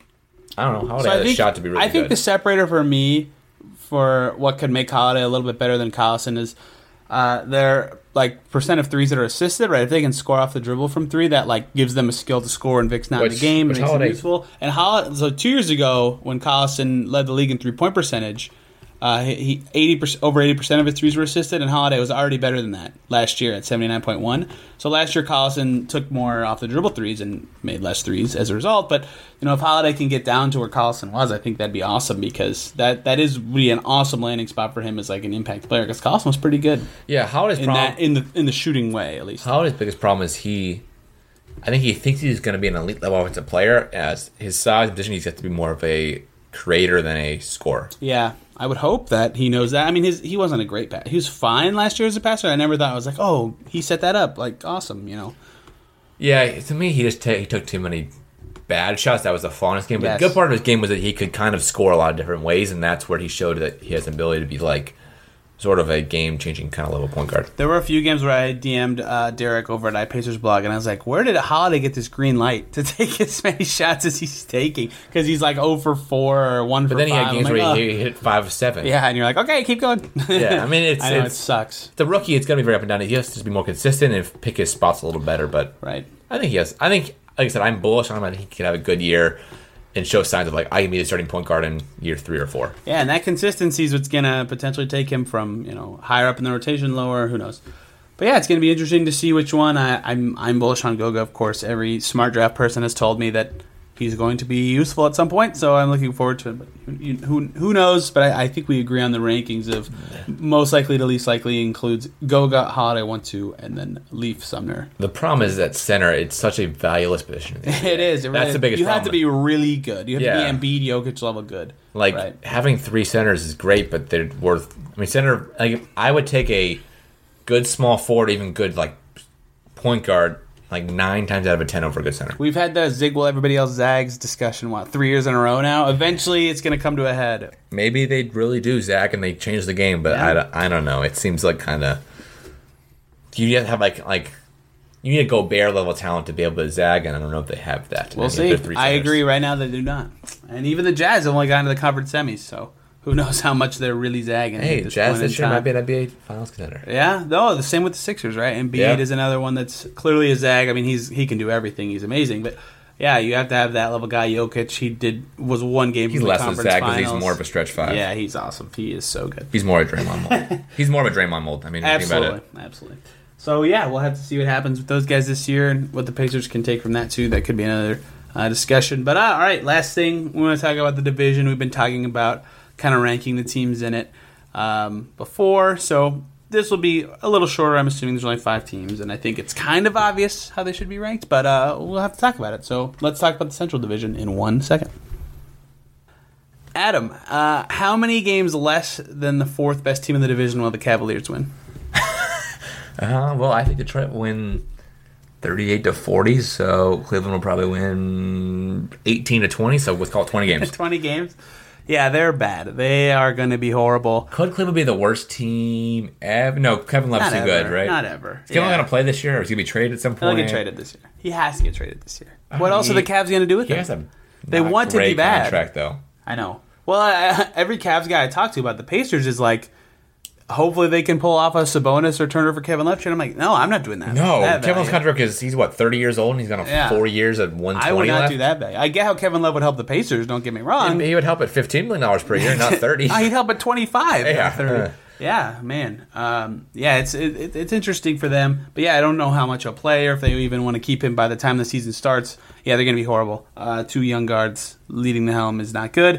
Speaker 3: I don't know how would
Speaker 2: So
Speaker 3: I
Speaker 2: I
Speaker 3: have a
Speaker 2: think,
Speaker 3: shot to be really
Speaker 2: I think
Speaker 3: good.
Speaker 2: the separator for me for what could make Holiday a little bit better than Collison is uh, their like percent of threes that are assisted. Right, if they can score off the dribble from three, that like gives them a skill to score. And Vic's not in
Speaker 3: Which-
Speaker 2: the game,
Speaker 3: which
Speaker 2: and makes
Speaker 3: Holiday-
Speaker 2: him useful. And Holiday, so two years ago when Collison led the league in three point percentage. Uh, he eighty percent over eighty percent of his threes were assisted, and Holiday was already better than that last year at seventy nine point one. So last year, Collison took more off the dribble threes and made less threes as a result. But you know, if Holiday can get down to where Collison was, I think that'd be awesome because that that is really an awesome landing spot for him as like an impact player. Because Collison was pretty good
Speaker 3: yeah, Holiday's
Speaker 2: in
Speaker 3: problem.
Speaker 2: that in the in the shooting way at least.
Speaker 3: Holiday's biggest problem is he. I think he thinks he's going to be an elite level offensive player. As his size and position, he's got to be more of a creator than a scorer.
Speaker 2: Yeah, I would hope that he knows that. I mean, his he wasn't a great passer. He was fine last year as a passer. I never thought I was like, oh, he set that up. Like, awesome, you know.
Speaker 3: Yeah, to me, he just ta- he took too many bad shots. That was the flaw in his game. But
Speaker 2: Yes.
Speaker 3: the good part of his game was that he could kind of score a lot of different ways, and that's where he showed that he has the ability to be like sort of a game-changing kind of level point guard.
Speaker 2: There were a few games where I D M'd uh, Derek over at iPacers blog, and I was like, where did Holiday get this green light to take as many shots as he's taking? Because he's like oh for four or one for
Speaker 3: But then
Speaker 2: five.
Speaker 3: he had games
Speaker 2: I'm
Speaker 3: where
Speaker 2: like,
Speaker 3: he, he hit five of seven.
Speaker 2: oh. Yeah, and you're like, okay, keep going.
Speaker 3: Yeah, I mean, it's-
Speaker 2: I know,
Speaker 3: it's-
Speaker 2: it sucks.
Speaker 3: The rookie, it's going to be very up and down. He has to just be more consistent and pick his spots a little better. But
Speaker 2: Right.
Speaker 3: I think he has. I think, like I said, I'm bullish on him. I think he could have a good year. and show signs of like I can be the starting point guard in year three or four.
Speaker 2: Yeah, and that consistency is what's gonna potentially take him from you know higher up in the rotation, lower. Who knows? But yeah, it's gonna be interesting to see which one. I, I'm I'm bullish on Goga, of course. Every smart draft person has told me that he's going to be useful at some point, so I'm looking forward to it. But who who knows? But I, I think we agree on the rankings of most likely to least likely includes Goga, Holiday one two, and then Leaf Sumner.
Speaker 3: The problem is that center, it's such a valueless position.
Speaker 2: It is. It really
Speaker 3: That's
Speaker 2: is.
Speaker 3: the biggest
Speaker 2: You
Speaker 3: problem.
Speaker 2: have to be really good. You have
Speaker 3: Yeah.
Speaker 2: to be Embiid, Jokic level good.
Speaker 3: Like
Speaker 2: right.
Speaker 3: having three centers is great, but they're worth. I mean, center. Like I would take a good small forward, even good like point guard, like nine times out of a ten over a good center.
Speaker 2: We've had the zig while everybody else zags discussion, what, three years in a row now? Eventually, it's going to come to a head.
Speaker 3: Maybe they really do Zach and they change the game, but
Speaker 2: Yeah.
Speaker 3: I, don't- I don't know. It seems like kind of you need to have like like you need to go bare level talent to be able to zag, and I don't know if they have that.
Speaker 2: We'll
Speaker 3: I mean,
Speaker 2: see.
Speaker 3: they're three
Speaker 2: I
Speaker 3: centers.
Speaker 2: agree right now they do not. And even the Jazz have only gotten to the conference semis, so who knows how much they're really zagging.
Speaker 3: Hey,
Speaker 2: at this
Speaker 3: Jazz
Speaker 2: point in
Speaker 3: this year
Speaker 2: time.
Speaker 3: might be an N B A Finals contender.
Speaker 2: Yeah, no, the same with the Sixers, right? Embiid
Speaker 3: Yeah.
Speaker 2: is another one that's clearly a zag. I mean, he's he can do everything. He's amazing, but yeah, you have to have that level guy. Jokic, he did was one game
Speaker 3: He's
Speaker 2: from
Speaker 3: less
Speaker 2: the
Speaker 3: than
Speaker 2: conference
Speaker 3: Zach because
Speaker 2: finals.
Speaker 3: he's more of a stretch five.
Speaker 2: Yeah, he's awesome. He is so good.
Speaker 3: He's more a Draymond mold. He's more of a Draymond mold. I mean, think about
Speaker 2: Absolutely,
Speaker 3: it.
Speaker 2: absolutely. So yeah, we'll have to see what happens with those guys this year and what the Pacers can take from that too. That could be another uh, discussion. But uh, all right, last thing we want to talk about the division. We've been talking about kind of ranking the teams in it um, before, so this will be a little shorter. I'm assuming there's only five teams, and I think it's kind of obvious how they should be ranked. But uh, we'll have to talk about it. So let's talk about the Central Division in one second. Adam, uh, how many games less than the fourth best team in the division will the Cavaliers win?
Speaker 3: Uh, well, I think Detroit will win thirty-eight to forty, so Cleveland will probably win eighteen to twenty, so let's call it twenty games.
Speaker 2: twenty games? Yeah, they're bad. They are going to be horrible.
Speaker 3: Could Cleveland be the worst team ever? No, Kevin Love's
Speaker 2: Not
Speaker 3: too
Speaker 2: ever.
Speaker 3: good, right?
Speaker 2: Not ever.
Speaker 3: Is Kevin
Speaker 2: Yeah.
Speaker 3: going to play this year, or is he going to be traded at some
Speaker 2: He'll
Speaker 3: point?
Speaker 2: get traded this year. He has to get traded this year.
Speaker 3: I
Speaker 2: What
Speaker 3: mean,
Speaker 2: else are the Cavs going to do with
Speaker 3: He
Speaker 2: him?
Speaker 3: has a
Speaker 2: They
Speaker 3: not
Speaker 2: want to be
Speaker 3: great
Speaker 2: bad.
Speaker 3: contract, though.
Speaker 2: I know. Well, I, every Cavs guy I talk to about the Pacers is like, hopefully they can pull off a Sabonis or Turner for Kevin Love trade. I'm like, no, I'm not doing that.
Speaker 3: No,
Speaker 2: That
Speaker 3: Kevin Love's
Speaker 2: value.
Speaker 3: contract is, he's what, thirty years old, and he's got
Speaker 2: Yeah.
Speaker 3: four years at one twenty
Speaker 2: I would not
Speaker 3: left?
Speaker 2: do that bad. I get how Kevin Love would help the Pacers, don't get me wrong.
Speaker 3: He would help at fifteen million dollars per year, not thirty.
Speaker 2: Uh, he'd help at twenty-five.
Speaker 3: Yeah.
Speaker 2: not thirty. Yeah, man. Um, yeah, it's it, it, it's interesting for them. But yeah, I don't know how much he'll play or if they even want to keep him by the time the season starts. Yeah, they're going to be horrible. Uh, two young guards leading the helm is not good.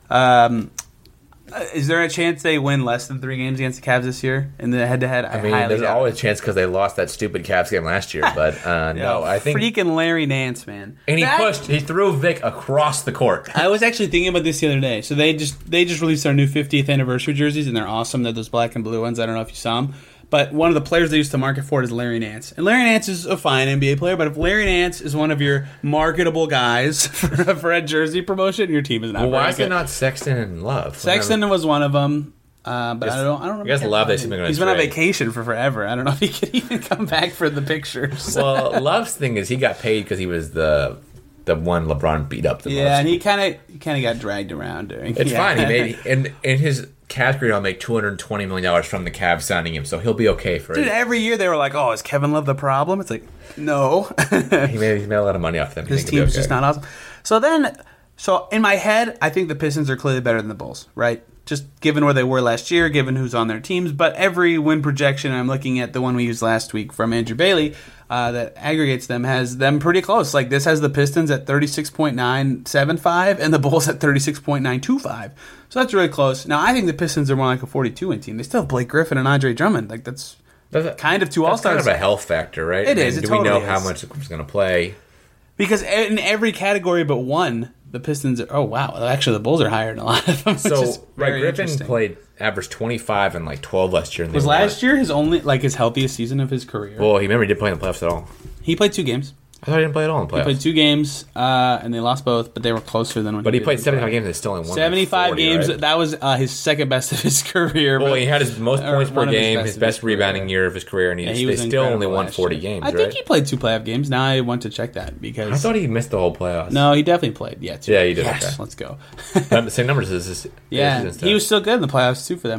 Speaker 2: Um, uh, is there a chance they win less than three games against the Cavs this year in the head-to-head?
Speaker 3: I mean, there's always a chance because they lost that stupid Cavs game last year, but uh, no, I think...
Speaker 2: freaking Larry Nance, man.
Speaker 3: And he
Speaker 2: That-
Speaker 3: pushed, he threw Vic across the court.
Speaker 2: I was actually thinking about this the other day. So they just they just released their new fiftieth anniversary jerseys, and they're awesome. They're those black and blue ones. I don't know if you saw them. But one of the players they used to market for it is Larry Nance. And Larry Nance is a fine N B A player, but if Larry Nance is one of your marketable guys for, for a jersey promotion, your team is not
Speaker 3: Well, why
Speaker 2: very
Speaker 3: is it
Speaker 2: good.
Speaker 3: not Sexton and Love?
Speaker 2: Sexton was one of them. Uh, but I don't. I don't remember.
Speaker 3: You guys love this. Gonna
Speaker 2: He's been on
Speaker 3: trade.
Speaker 2: vacation for forever. I don't know if he could even come back for the pictures.
Speaker 3: Well, Love's thing is he got paid because he was the the one LeBron beat up the most.
Speaker 2: yeah, and he kind of he kind of got dragged around during.
Speaker 3: It's
Speaker 2: yeah.
Speaker 3: fine. He made in in his Cavs career, he'll make two hundred twenty million dollars from the Cavs signing him, so he'll be okay for
Speaker 2: Dude,
Speaker 3: it.
Speaker 2: every year they were like, "Oh, is Kevin Love the problem?" It's like, no.
Speaker 3: He made, he made a lot of money off them.
Speaker 2: His team's just not awesome. So then, so in my head, I think the Pistons are clearly better than the Bulls, right? Just given where they were last year, given who's on their teams. But every win projection, I'm looking at the one we used last week from Andrew Bailey, uh, that aggregates them, has them pretty close. Like this has the Pistons at thirty-six point nine seven five and the Bulls at thirty-six point nine two five. So that's really close. Now, I think the Pistons are more like a forty-two win team. They still have Blake Griffin and Andre Drummond. Like that's
Speaker 3: That's
Speaker 2: kind of two
Speaker 3: That's
Speaker 2: all-stars.
Speaker 3: kind of a health factor, right?
Speaker 2: It
Speaker 3: I
Speaker 2: is,
Speaker 3: mean,
Speaker 2: it
Speaker 3: do we know
Speaker 2: totally
Speaker 3: how
Speaker 2: is.
Speaker 3: much he's going to play?
Speaker 2: Because in every category but one, the Pistons are, oh, wow. Actually, the Bulls are higher in a lot of them. Which
Speaker 3: So,
Speaker 2: is
Speaker 3: right,
Speaker 2: very
Speaker 3: Griffin
Speaker 2: interesting.
Speaker 3: played averaged twenty-five and like twelve last year. And they
Speaker 2: Was
Speaker 3: won.
Speaker 2: last year his only, like, his healthiest season of his career?
Speaker 3: Well, he remember he did play in the playoffs at all.
Speaker 2: He played two games.
Speaker 3: I thought he didn't play at all in the
Speaker 2: He
Speaker 3: playoffs.
Speaker 2: played two games, uh, and they lost both, but they were closer than when
Speaker 3: but he
Speaker 2: did
Speaker 3: played
Speaker 2: in the
Speaker 3: seventy-five
Speaker 2: playoffs.
Speaker 3: games and they still only won. like
Speaker 2: seventy-five
Speaker 3: forty,
Speaker 2: games.
Speaker 3: right?
Speaker 2: That was uh, his second best of his career.
Speaker 3: Well,
Speaker 2: but-
Speaker 3: he had his most
Speaker 2: or
Speaker 3: points per
Speaker 2: one of his
Speaker 3: game,
Speaker 2: best
Speaker 3: his
Speaker 2: of
Speaker 3: best
Speaker 2: his career.
Speaker 3: rebounding year of his career, and he
Speaker 2: Yeah,
Speaker 3: just,
Speaker 2: he
Speaker 3: they
Speaker 2: was
Speaker 3: still only
Speaker 2: incredible
Speaker 3: won
Speaker 2: last
Speaker 3: forty
Speaker 2: year.
Speaker 3: games,
Speaker 2: I
Speaker 3: right?
Speaker 2: think he played two playoff games. Now I want to check that because
Speaker 3: I thought he missed the whole playoffs.
Speaker 2: no, he definitely played. Yeah, two.
Speaker 3: Yeah, he did,
Speaker 2: Yes,
Speaker 3: okay.
Speaker 2: let's go.
Speaker 3: But the same numbers as this.
Speaker 2: Yeah,
Speaker 3: this
Speaker 2: he was still good in the playoffs too for them.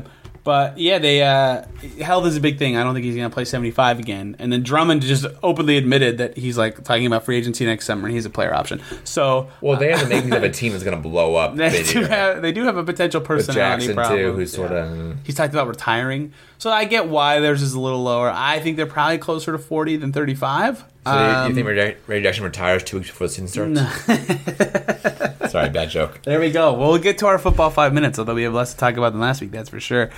Speaker 2: But yeah, they uh, health is a big thing. I don't think he's going to play seventy-five again. And then Drummond just openly admitted that he's like talking about free agency next summer and he's a player option. So
Speaker 3: well, they have the makings of a team that's going to blow up.
Speaker 2: They do, have, they do have a potential personality
Speaker 3: With Jackson
Speaker 2: problem.
Speaker 3: too, who's sort
Speaker 2: yeah.
Speaker 3: of
Speaker 2: he's talked about retiring. So I get why theirs is a little lower. I think they're probably closer to forty than thirty-five.
Speaker 3: So um, you think Ray, Ray Jackson retires two weeks before the season starts? No. Sorry, bad joke.
Speaker 2: There we go. We'll get to our football five minutes, although we have less to talk about than last week, that's for sure.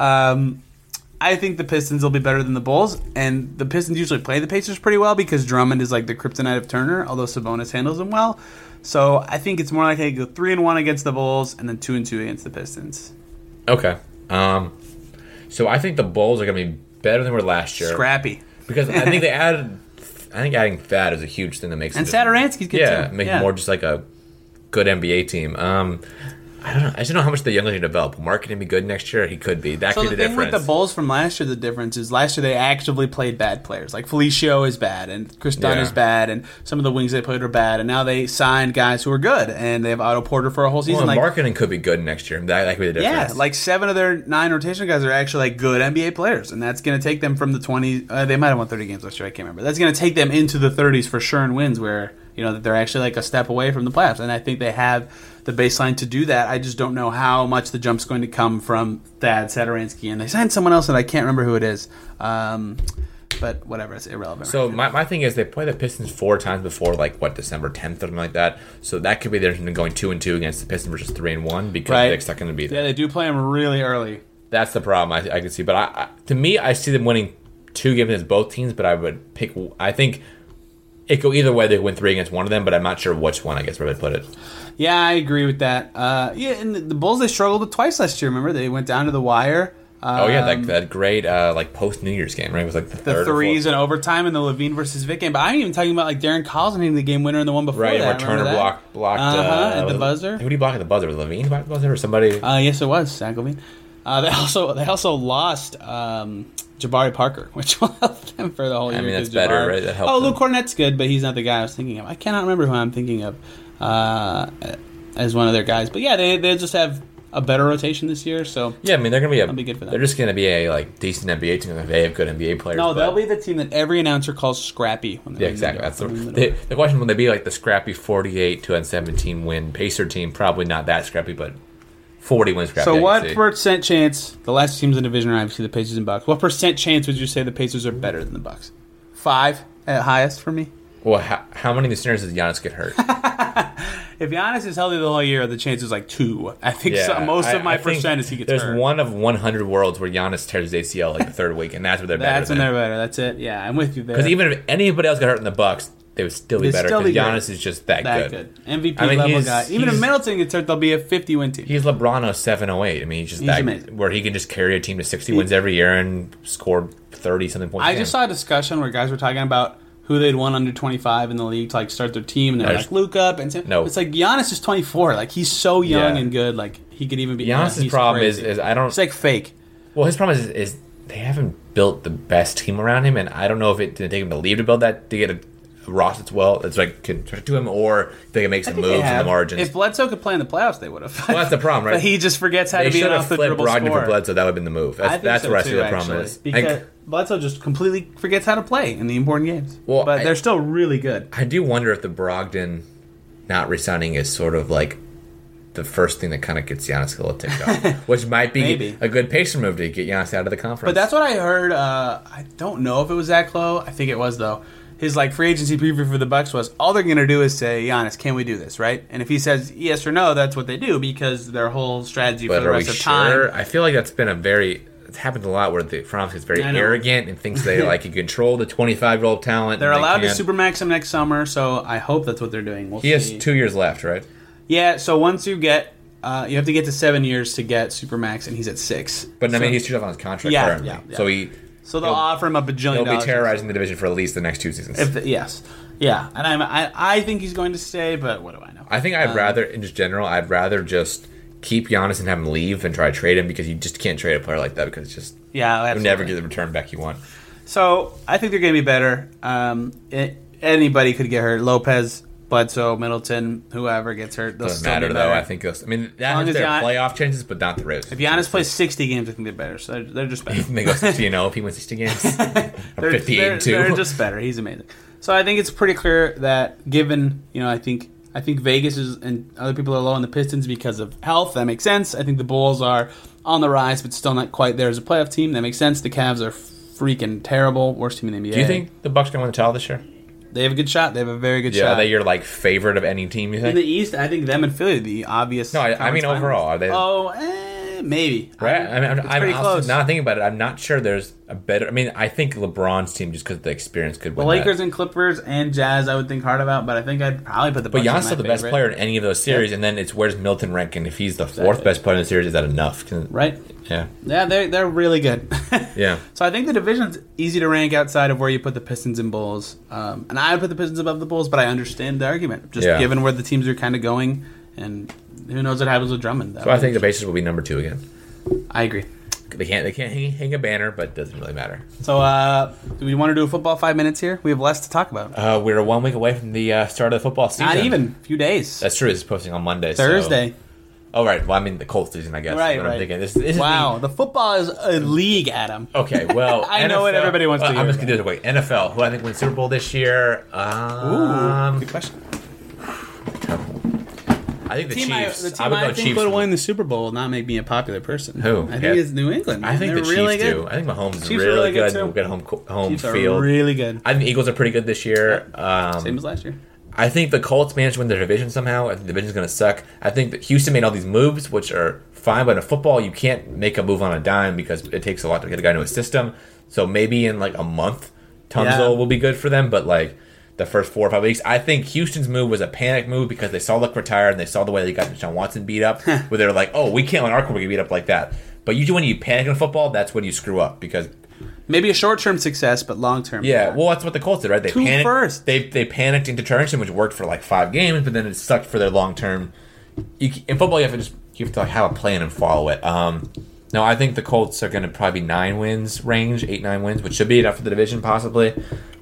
Speaker 2: Um, I think the Pistons will be better than the Bulls, and the Pistons usually play the Pacers pretty well because Drummond is like the kryptonite of Turner, although Sabonis handles them well. So I think it's more likely to go three and one against the Bulls and then two and two against the Pistons.
Speaker 3: Okay. Um, so I think the Bulls are going to be better than we were last year.
Speaker 2: Scrappy.
Speaker 3: Because I think they added... I think adding Thad is a huge thing that makes
Speaker 2: and
Speaker 3: it...
Speaker 2: And Satoransky's good
Speaker 3: yeah,
Speaker 2: too.
Speaker 3: make
Speaker 2: Yeah,
Speaker 3: it more just like a good N B A team. Um, I don't know. I just don't know how much the young can develop. Will Markkanen be good next year? He could be. That
Speaker 2: so
Speaker 3: could be
Speaker 2: the
Speaker 3: the
Speaker 2: thing
Speaker 3: difference.
Speaker 2: with the Bulls from last year, the difference is last year they actively played bad players. Like Felicio is bad, and Chris Dunn
Speaker 3: Yeah.
Speaker 2: is bad, and some of the wings they played are bad. And now they signed guys who are good, and they have Otto Porter for a whole season.
Speaker 3: well,
Speaker 2: like,
Speaker 3: Markkanen could be good next year. That, that could be the
Speaker 2: yeah,
Speaker 3: difference.
Speaker 2: like seven of their nine rotation guys are actually like good N B A players, and that's going to take them from the twenty. Uh, they might have won thirty games last year. I can't remember. That's going to take them into the thirties for sure in wins, where you know that they're actually like a step away from the playoffs. And I think they have the baseline to do that. I just don't know how much the jump's going to come from Thad, Satoransky, and they signed someone else that I can't remember who it is. Um, but whatever, it's irrelevant.
Speaker 3: So
Speaker 2: right
Speaker 3: my, my thing is they play the Pistons four times before, like, what, December tenth or something like that. So that could be the difference in going two and two against the Pistons versus three and one because
Speaker 2: Right.
Speaker 3: they're not going to be there.
Speaker 2: Yeah, they do play them really early.
Speaker 3: That's the problem I, I can see. But I, I, to me, I see them winning two games against both teams, but I would pick... I think it could go either way. They win three against one of them, but I'm not sure which one, I guess, where they put it.
Speaker 2: Yeah, I agree with that. Uh, yeah, and the, the Bulls, they struggled with twice last year, remember? They went down to the wire. Um,
Speaker 3: Oh, yeah, that, that great, uh, like, post-New Year's game, right? It was like the,
Speaker 2: the
Speaker 3: third
Speaker 2: threes
Speaker 3: or
Speaker 2: and overtime in the Levine versus Vic game. But I'm even talking about, like, Darren Collison hitting the game winner in the one before
Speaker 3: Right,
Speaker 2: that.
Speaker 3: where Turner
Speaker 2: Remember that?
Speaker 3: blocked, blocked
Speaker 2: Uh-huh,
Speaker 3: uh,
Speaker 2: at the
Speaker 3: was-
Speaker 2: buzzer.
Speaker 3: Who did he block at the buzzer? Was Levine block at the buzzer or somebody?
Speaker 2: Uh, yes, it was, Zach Levine. Uh, they also they also lost um, Jabari Parker, which will help them for the whole year.
Speaker 3: I mean, that's
Speaker 2: 'cause
Speaker 3: better,
Speaker 2: Jabari-
Speaker 3: right? That helps
Speaker 2: Oh, Luke
Speaker 3: them.
Speaker 2: Cornett's good, but he's not the guy I was thinking of. I cannot remember who I'm thinking of uh, as one of their guys. But yeah, they they just have a better rotation this year, so
Speaker 3: Yeah, I mean, they're going to be a...
Speaker 2: That'll be good for them.
Speaker 3: They're just going to be a, like, decent N B A team. They have good N B A players.
Speaker 2: no,
Speaker 3: but-
Speaker 2: they'll be the team that every announcer calls scrappy. When they're
Speaker 3: Yeah,
Speaker 2: in
Speaker 3: exactly.
Speaker 2: the
Speaker 3: That's the,
Speaker 2: door. In the
Speaker 3: the,
Speaker 2: door.
Speaker 3: the question. Will they be like the scrappy forty-eight to seventeen win Pacer team? Probably not that scrappy, but forty wins scrappy.
Speaker 2: So
Speaker 3: I can
Speaker 2: what
Speaker 3: see.
Speaker 2: percent chance, the last teams in the division are obviously the Pacers and Bucks, what percent chance would you say the Pacers are better than the Bucks? Five at highest for me?
Speaker 3: Well, how, how many of the centers does Giannis get hurt?
Speaker 2: If Giannis is healthy the whole year, the chance is like two. I think
Speaker 3: Yeah,
Speaker 2: so, most
Speaker 3: I-
Speaker 2: of my
Speaker 3: I think
Speaker 2: percent is he gets
Speaker 3: There's
Speaker 2: hurt.
Speaker 3: one of one hundred worlds where Giannis tears his A C L like the third week, and that's where they're better.
Speaker 2: That's when they're better. That's it. Yeah, I'm with you there.
Speaker 3: Because even if anybody else got hurt in the Bucks, they would still be
Speaker 2: They'd
Speaker 3: better
Speaker 2: still
Speaker 3: because
Speaker 2: be
Speaker 3: Giannis
Speaker 2: good.
Speaker 3: is just that,
Speaker 2: that
Speaker 3: good.
Speaker 2: good. M V P
Speaker 3: I mean,
Speaker 2: level
Speaker 3: he's-
Speaker 2: guy. Even if
Speaker 3: he's-
Speaker 2: Middleton gets hurt, they'll be a fifty win team.
Speaker 3: He's LeBron oh seven oh eight. I mean, he's just
Speaker 2: He's
Speaker 3: that
Speaker 2: amazing.
Speaker 3: where he can just carry a team to sixty wins every year and score thirty something points.
Speaker 2: I
Speaker 3: a game.
Speaker 2: just saw a discussion where guys were talking about who they'd want under twenty-five in the league to like start their team, and they're
Speaker 3: I
Speaker 2: like
Speaker 3: just-
Speaker 2: Luka, and Tim.
Speaker 3: No.
Speaker 2: It's like Giannis is twenty-four. Like he's so young
Speaker 3: Yeah.
Speaker 2: and good. Like he could even be.
Speaker 3: Giannis's
Speaker 2: he's
Speaker 3: problem is,
Speaker 2: crazy.
Speaker 3: is I don't.
Speaker 2: It's like fake.
Speaker 3: Well, his problem is, is they haven't built the best team around him, and I don't know if it did take him to leave to build that to get a Ross that's well that's like can to him, or they can make some
Speaker 2: I think they
Speaker 3: moves in
Speaker 2: have.
Speaker 3: the margins.
Speaker 2: If Bledsoe could play in the playoffs, they would have.
Speaker 3: Well, that's the problem, right?
Speaker 2: But he just forgets how
Speaker 3: they
Speaker 2: to be
Speaker 3: should
Speaker 2: an
Speaker 3: have
Speaker 2: off the
Speaker 3: flipped
Speaker 2: dribble
Speaker 3: Brogdon
Speaker 2: scorer.
Speaker 3: for Bledsoe. That would have been the move.
Speaker 2: I
Speaker 3: That's,
Speaker 2: think
Speaker 3: that's
Speaker 2: so
Speaker 3: where I see
Speaker 2: too,
Speaker 3: the problem
Speaker 2: actually,
Speaker 3: is.
Speaker 2: because
Speaker 3: I,
Speaker 2: Bledsoe just completely forgets how to play in the important games.
Speaker 3: Well,
Speaker 2: but
Speaker 3: I-
Speaker 2: they're still really good.
Speaker 3: I do wonder if the Brogdon not resigning is sort of like the first thing that kind of gets Giannis a little ticked off, which might be
Speaker 2: Maybe.
Speaker 3: a good Pacer move to get Giannis out of the conference.
Speaker 2: But that's what I heard. Uh, I don't know if it was Zach Lowe. I think it was though. His like free agency preview for the Bucks was all they're going to do is say, Giannis, can we do this, right? And if he says yes or no, that's what they do because their whole strategy
Speaker 3: But
Speaker 2: for the
Speaker 3: are we
Speaker 2: rest of
Speaker 3: sure?
Speaker 2: time.
Speaker 3: I feel like that's been a very. It's happened a lot where the front office is very
Speaker 2: I know.
Speaker 3: arrogant and thinks they like can control the twenty-five year old talent.
Speaker 2: They're
Speaker 3: and they
Speaker 2: allowed to
Speaker 3: can't.
Speaker 2: supermax him next summer, so I hope that's what they're doing. We'll
Speaker 3: He has
Speaker 2: see.
Speaker 3: two years left, right?
Speaker 2: Yeah, so once you get, uh, you have to get to seven years to get supermax, and he's at six.
Speaker 3: But I
Speaker 2: So-
Speaker 3: mean, he's two off on his contract
Speaker 2: Yeah,
Speaker 3: currently,
Speaker 2: yeah, yeah.
Speaker 3: so he
Speaker 2: so they'll
Speaker 3: he'll-
Speaker 2: offer him a bajillion
Speaker 3: he'll be
Speaker 2: dollars.
Speaker 3: terrorizing the division for at least the next two seasons.
Speaker 2: If the, yes, yeah, and I'm, I I think he's going to stay, but what do I know?
Speaker 3: I think I'd
Speaker 2: Um,
Speaker 3: rather, in just general, I'd rather just keep Giannis and have him leave and try to trade him because you just can't trade a player like that because it's just
Speaker 2: Yeah,
Speaker 3: you
Speaker 2: absolutely.
Speaker 3: never get the return back you want.
Speaker 2: So I think they're going to be better. Um, it, anybody could get hurt. Lopez Bledsoe, Middleton, whoever gets hurt, they'll
Speaker 3: Doesn't
Speaker 2: still
Speaker 3: matter
Speaker 2: be
Speaker 3: though.
Speaker 2: better.
Speaker 3: I think. Those, I mean, that
Speaker 2: long
Speaker 3: has
Speaker 2: as
Speaker 3: their
Speaker 2: Gian-
Speaker 3: playoff chances, but not the Raiders.
Speaker 2: If Giannis plays sixty games, I think they're better. So they're, they're just better.
Speaker 3: they go sixty and zero if he wins sixty games, or
Speaker 2: They're,
Speaker 3: fifty-eight
Speaker 2: they're,
Speaker 3: and two.
Speaker 2: they're just better. He's amazing. So I think it's pretty clear that given, you know, I think I think Vegas is and other people are low on the Pistons because of health. That makes sense. I think the Bulls are on the rise, but still not quite there as a playoff team. That makes sense. The Cavs are freaking terrible. Worst team in the N B A.
Speaker 3: Do you think the Bucks gonna win the title this year?
Speaker 2: They have a good shot. They have a very good
Speaker 3: Yeah,
Speaker 2: shot.
Speaker 3: are they your like favorite of any team? You
Speaker 2: In
Speaker 3: think?
Speaker 2: the East, I think them and Philly are the obvious.
Speaker 3: No, I- I
Speaker 2: conference
Speaker 3: mean overall,
Speaker 2: finals.
Speaker 3: are they-
Speaker 2: Oh, eh, maybe.
Speaker 3: Right? I mean, I'm,
Speaker 2: it's
Speaker 3: I'm
Speaker 2: pretty
Speaker 3: also
Speaker 2: close.
Speaker 3: not thinking about it. I'm not sure there's a better. I mean, I think LeBron's team just because of the experience could
Speaker 2: The
Speaker 3: win.
Speaker 2: Lakers
Speaker 3: that.
Speaker 2: and Clippers and Jazz, I would think hard about, but I think I'd probably put the.
Speaker 3: But
Speaker 2: Bucks as
Speaker 3: Giannis
Speaker 2: my
Speaker 3: still the best
Speaker 2: favorite.
Speaker 3: player in any of those series, and then it's where's Milton rank, and if he's the fourth
Speaker 2: Exactly.
Speaker 3: best player in the series, is that enough? Can-
Speaker 2: Right?
Speaker 3: Yeah.
Speaker 2: Yeah, they're they're really good.
Speaker 3: Yeah.
Speaker 2: So I think the division's easy to rank outside of where you put the Pistons and Bulls, um, and I would put the Pistons above the Bulls, but I understand the argument, just
Speaker 3: Yeah.
Speaker 2: given where the teams are kind of going, and who knows what happens with Drummond. That
Speaker 3: So I
Speaker 2: would
Speaker 3: think
Speaker 2: be
Speaker 3: the Pacers will be number two again.
Speaker 2: interesting. I agree.
Speaker 3: They can't. They can't hang, hang a banner, but it doesn't really matter.
Speaker 2: So uh, do we want to do a football five minutes here? We have less to talk about.
Speaker 3: Uh, we're one week away from the uh, start of the football season.
Speaker 2: Not even a few days.
Speaker 3: That's true. This is posting on Monday. so-
Speaker 2: Thursday.
Speaker 3: Oh right. Well, I mean the Colts season, I guess.
Speaker 2: Right,
Speaker 3: is what
Speaker 2: right.
Speaker 3: I'm thinking. This, this is
Speaker 2: Wow,
Speaker 3: the-
Speaker 2: the football is a league, Adam.
Speaker 3: Okay, well,
Speaker 2: I know what
Speaker 3: N F L
Speaker 2: everybody wants to
Speaker 3: well, I'm
Speaker 2: hear
Speaker 3: just gonna do it quick. N F L, who I think wins Super Bowl this year? Um,
Speaker 2: Ooh, good question.
Speaker 3: I think the
Speaker 2: Team I,
Speaker 3: Chiefs.
Speaker 2: the team
Speaker 3: I would
Speaker 2: I
Speaker 3: go
Speaker 2: think
Speaker 3: Chiefs.
Speaker 2: would win the Super Bowl will not make me a popular person.
Speaker 3: Who?
Speaker 2: I think
Speaker 3: Yeah.
Speaker 2: it's New England.
Speaker 3: I think
Speaker 2: They're
Speaker 3: the
Speaker 2: really
Speaker 3: Chiefs
Speaker 2: good.
Speaker 3: do. I think Mahomes is
Speaker 2: Chiefs are
Speaker 3: really,
Speaker 2: really good,
Speaker 3: good.
Speaker 2: too.
Speaker 3: We'll get home co- home
Speaker 2: Chiefs are
Speaker 3: field.
Speaker 2: really good.
Speaker 3: I think the Eagles are pretty good this year. Um,
Speaker 2: Same as last year.
Speaker 3: I think the Colts managed to win their division somehow. I think the division's going to suck. I think that Houston made all these moves, which are fine, but in football, you can't make a move on a dime because it takes a lot to get a guy into a system. So maybe in like a month, Tunzel
Speaker 2: Yeah.
Speaker 3: will be good for them, but like the first four or five weeks, I think Houston's move was a panic move because they saw Luck retire and they saw the way they got Deshaun Watson beat up, where they were like, oh, we can't let our quarterback get beat up like that. But usually when you panic in football, that's when you screw up because
Speaker 2: Maybe a short-term success, but long-term.
Speaker 3: yeah, well, that's what the Colts did, right? They
Speaker 2: Two
Speaker 3: panicked.
Speaker 2: first.
Speaker 3: They they panicked into Turnerson, which worked for like five games, but then it sucked for their long term. You, in football, you have to just you have to like have a plan and follow it. Um, no, I think the Colts are going to probably be nine wins range, eight nine wins, which should be enough for the division possibly.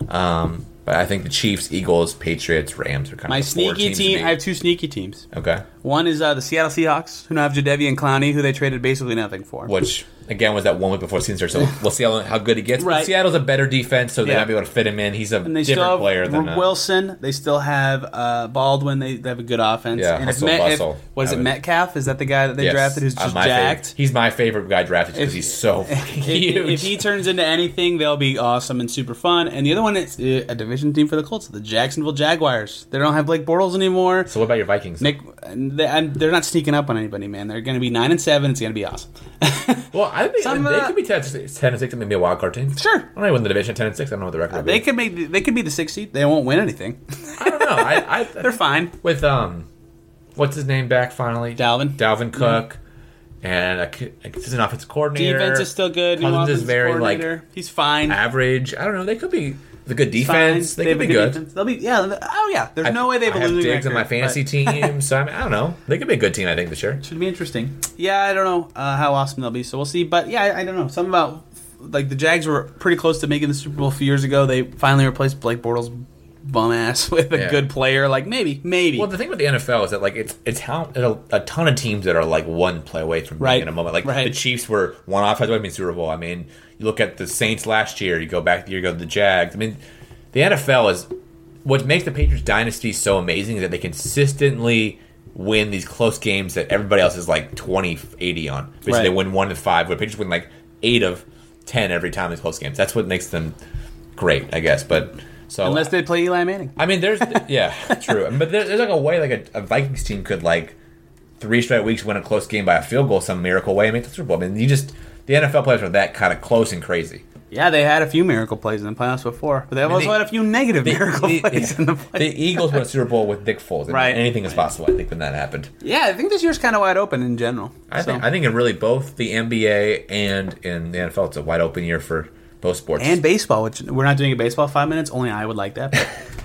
Speaker 3: Um, but I think the Chiefs, Eagles, Patriots, Rams are kind
Speaker 2: My
Speaker 3: of the four
Speaker 2: sneaky
Speaker 3: teams to
Speaker 2: team.
Speaker 3: beat.
Speaker 2: I have two sneaky teams.
Speaker 3: Okay,
Speaker 2: One is uh, the Seattle Seahawks, who now have Jadeveon Clowney, who they traded basically nothing for.
Speaker 3: which again was that one week before the season started, so we'll see how, how good he gets. But
Speaker 2: Right.
Speaker 3: Seattle's a better defense, so they
Speaker 2: Yeah.
Speaker 3: might be able to fit him in. He's a
Speaker 2: And they
Speaker 3: different
Speaker 2: still have
Speaker 3: player than uh,
Speaker 2: Wilson. They still have uh, Baldwin. They, they have a good offense.
Speaker 3: Yeah,
Speaker 2: and
Speaker 3: hustle,
Speaker 2: if Met, if,
Speaker 3: bustle.
Speaker 2: what is
Speaker 3: I
Speaker 2: it,
Speaker 3: would-
Speaker 2: Metcalf? Is that the guy that they
Speaker 3: Yes.
Speaker 2: drafted who's
Speaker 3: Uh,
Speaker 2: just
Speaker 3: my
Speaker 2: jacked?
Speaker 3: favorite. He's my favorite guy drafted
Speaker 2: If-
Speaker 3: because he's so
Speaker 2: If,
Speaker 3: huge.
Speaker 2: if he turns into anything, they'll be awesome and super fun. And the other one is uh, a division team for the Colts, the Jacksonville Jaguars. They don't have Blake Bortles anymore.
Speaker 3: So what about your Vikings?
Speaker 2: Nick, they, I'm, they're not sneaking up on anybody, man. They're going to be nine and seven. It's going to be awesome.
Speaker 3: Well, I think
Speaker 2: Some,
Speaker 3: they
Speaker 2: uh,
Speaker 3: could be ten, ten and six and maybe a wild card team.
Speaker 2: Sure.
Speaker 3: I don't know. Win the division ten and six. I don't know what the record. will
Speaker 2: They
Speaker 3: be.
Speaker 2: could make. They could be the sixth seed. They won't win anything.
Speaker 3: I don't know. I, I
Speaker 2: They're fine.
Speaker 3: with um, what's his name back finally?
Speaker 2: Dalvin.
Speaker 3: Dalvin Cook, and a, co- a consistent offensive coordinator.
Speaker 2: Defense is still good. New
Speaker 3: Cousins is
Speaker 2: offensive
Speaker 3: very like
Speaker 2: coordinator. He's fine.
Speaker 3: average. I don't know. They could be the good
Speaker 2: Fine.
Speaker 3: defense. They,
Speaker 2: have
Speaker 3: could
Speaker 2: a
Speaker 3: be good.
Speaker 2: defense. They'll be yeah. Oh yeah. There's
Speaker 3: I-
Speaker 2: no way they have
Speaker 3: I
Speaker 2: a
Speaker 3: have
Speaker 2: losing
Speaker 3: Diggs on my
Speaker 2: record,
Speaker 3: fantasy
Speaker 2: but
Speaker 3: team, so I, mean, I don't know. They could be a good team. I think this year.
Speaker 2: Should be interesting. Yeah, I don't know uh, how awesome they'll be. So we'll see. But yeah, I, I don't know. Something about like the Jags were pretty close to making the Super Bowl a few years ago. They finally replaced Blake Bortles' bum ass with a
Speaker 3: Yeah.
Speaker 2: good player. Like maybe, maybe.
Speaker 3: Well, the thing with the N F L is that like it's it's how a, a ton of teams that are like one play away from being
Speaker 2: Right.
Speaker 3: in a moment. Like
Speaker 2: Right.
Speaker 3: the Chiefs were one offense away from Super Bowl. I mean, you look at the Saints last year. You go back, you go to the Jags. I mean, the N F L is what makes the Patriots dynasty so amazing is that they consistently win these close games that everybody else is like twenty eighty on. Basically,
Speaker 2: Right.
Speaker 3: they win one to five. Where the Patriots win like eight of ten every time in these close games. That's what makes them great, I guess. But so
Speaker 2: Unless they play Eli Manning.
Speaker 3: I mean, there's yeah, true, but there, there's like a way like a, a Vikings team could like three straight weeks win a close game by a field goal, some miracle way, and make the Super Bowl. I mean, you just the N F L players are that kind of close and crazy.
Speaker 2: Yeah, they had a few miracle plays in the playoffs before, but they've
Speaker 3: mean,
Speaker 2: also
Speaker 3: the-
Speaker 2: had a few negative
Speaker 3: The,
Speaker 2: miracle
Speaker 3: the-
Speaker 2: plays
Speaker 3: yeah.
Speaker 2: in the
Speaker 3: The
Speaker 2: playoffs.
Speaker 3: Eagles won a Super Bowl with Nick Foles. I mean,
Speaker 2: Right.
Speaker 3: anything is possible. I think when that happened.
Speaker 2: Yeah, I think this year's kind of wide open in general.
Speaker 3: I
Speaker 2: So-
Speaker 3: think I think in really both the N B A and in the N F L, it's a wide open year for both sports.
Speaker 2: and baseball, which we're not doing a baseball five minutes. Only I would like that.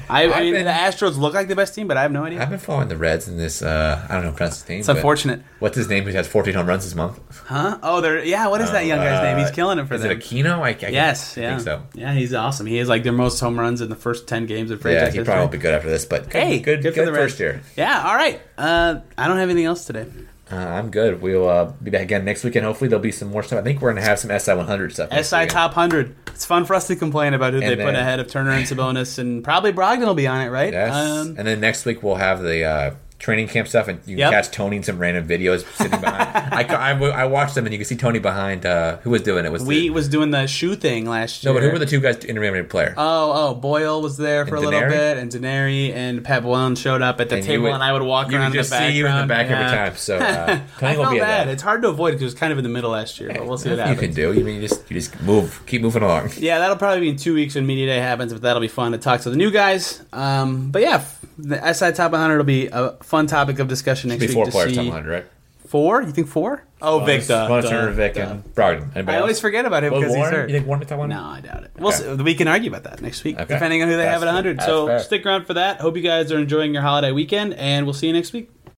Speaker 2: I, I mean,
Speaker 3: been,
Speaker 2: the Astros look like the best team, but I have no idea.
Speaker 3: I've been following the Reds in this. Uh, I don't know pronounce his name.
Speaker 2: It's unfortunate.
Speaker 3: What's his name? Who has fourteen home runs this month?
Speaker 2: Huh? Oh, they're yeah. What is that young guy's
Speaker 3: Uh,
Speaker 2: name? He's killing it for
Speaker 3: is
Speaker 2: them.
Speaker 3: it Aquino? I, I
Speaker 2: yes,
Speaker 3: I
Speaker 2: yeah.
Speaker 3: think so.
Speaker 2: Yeah, he's awesome. He has like their most home runs in the first ten games of
Speaker 3: Yeah,
Speaker 2: franchise
Speaker 3: he
Speaker 2: history.
Speaker 3: probably won't be good after this, but good,
Speaker 2: Hey,
Speaker 3: good,
Speaker 2: good
Speaker 3: good,
Speaker 2: for the Reds.
Speaker 3: first year.
Speaker 2: Yeah, all right. Uh, I don't have anything else today.
Speaker 3: Uh, I'm good. We'll uh, be back again next week, and hopefully there'll be some more stuff. I think we're going to have some S I one hundred stuff. next
Speaker 2: S I
Speaker 3: week.
Speaker 2: Top one hundred. It's fun for us to complain about who
Speaker 3: And
Speaker 2: they put
Speaker 3: then-
Speaker 2: ahead of Turner and Sabonis, and probably Brogdon will be on it, right?
Speaker 3: Yes.
Speaker 2: Um,
Speaker 3: and then next week we'll have the uh, training camp stuff, and you can
Speaker 2: Yep.
Speaker 3: catch Tony in some random videos sitting behind. I, ca- I, I watched them, and you can see Tony behind. Uh, who was doing it? Was
Speaker 2: we
Speaker 3: the,
Speaker 2: was doing the shoe thing last
Speaker 3: no,
Speaker 2: year.
Speaker 3: but who were the two guys interviewing player?
Speaker 2: Oh, oh, Boyle was there for
Speaker 3: And
Speaker 2: a little
Speaker 3: Denary?
Speaker 2: bit, and Denary and Pat Boylan showed up at the
Speaker 3: And you
Speaker 2: table,
Speaker 3: would-
Speaker 2: and I would walk
Speaker 3: you
Speaker 2: around
Speaker 3: would just
Speaker 2: in the
Speaker 3: see you in the
Speaker 2: background.
Speaker 3: back every
Speaker 2: Yeah.
Speaker 3: time. So uh,
Speaker 2: I
Speaker 3: Tony will
Speaker 2: felt
Speaker 3: be at
Speaker 2: bad.
Speaker 3: that.
Speaker 2: It's hard to avoid because it was kind of in the middle last year, but we'll see what
Speaker 3: Nothing
Speaker 2: happens.
Speaker 3: you can do. You mean you just you just move, keep moving along.
Speaker 2: Yeah, that'll probably be in two weeks when Media Day happens, but that'll be fun to talk to the new guys. Um, but yeah, the S I Top one hundred will be a fun topic of discussion next
Speaker 3: Before
Speaker 2: week. to
Speaker 3: players
Speaker 2: see-
Speaker 3: top one hundred, right?
Speaker 2: Four? You think four? Oh, Vic, duh,
Speaker 3: Bonus,
Speaker 2: duh,
Speaker 3: Turner, Vic,
Speaker 2: duh.
Speaker 3: and Brogdon. Anybody
Speaker 2: I always
Speaker 3: else?
Speaker 2: forget about him
Speaker 3: Well,
Speaker 2: because he's
Speaker 3: Warren?
Speaker 2: hurt.
Speaker 3: You think Warren top one hundred?
Speaker 2: No, I doubt it. We'll
Speaker 3: Okay.
Speaker 2: see. We can argue about that next week,
Speaker 3: Okay.
Speaker 2: depending on who they
Speaker 3: That's
Speaker 2: have at one hundred.
Speaker 3: fair.
Speaker 2: So
Speaker 3: That's fair.
Speaker 2: stick around for that. Hope you guys are enjoying your holiday weekend, and we'll see you next week.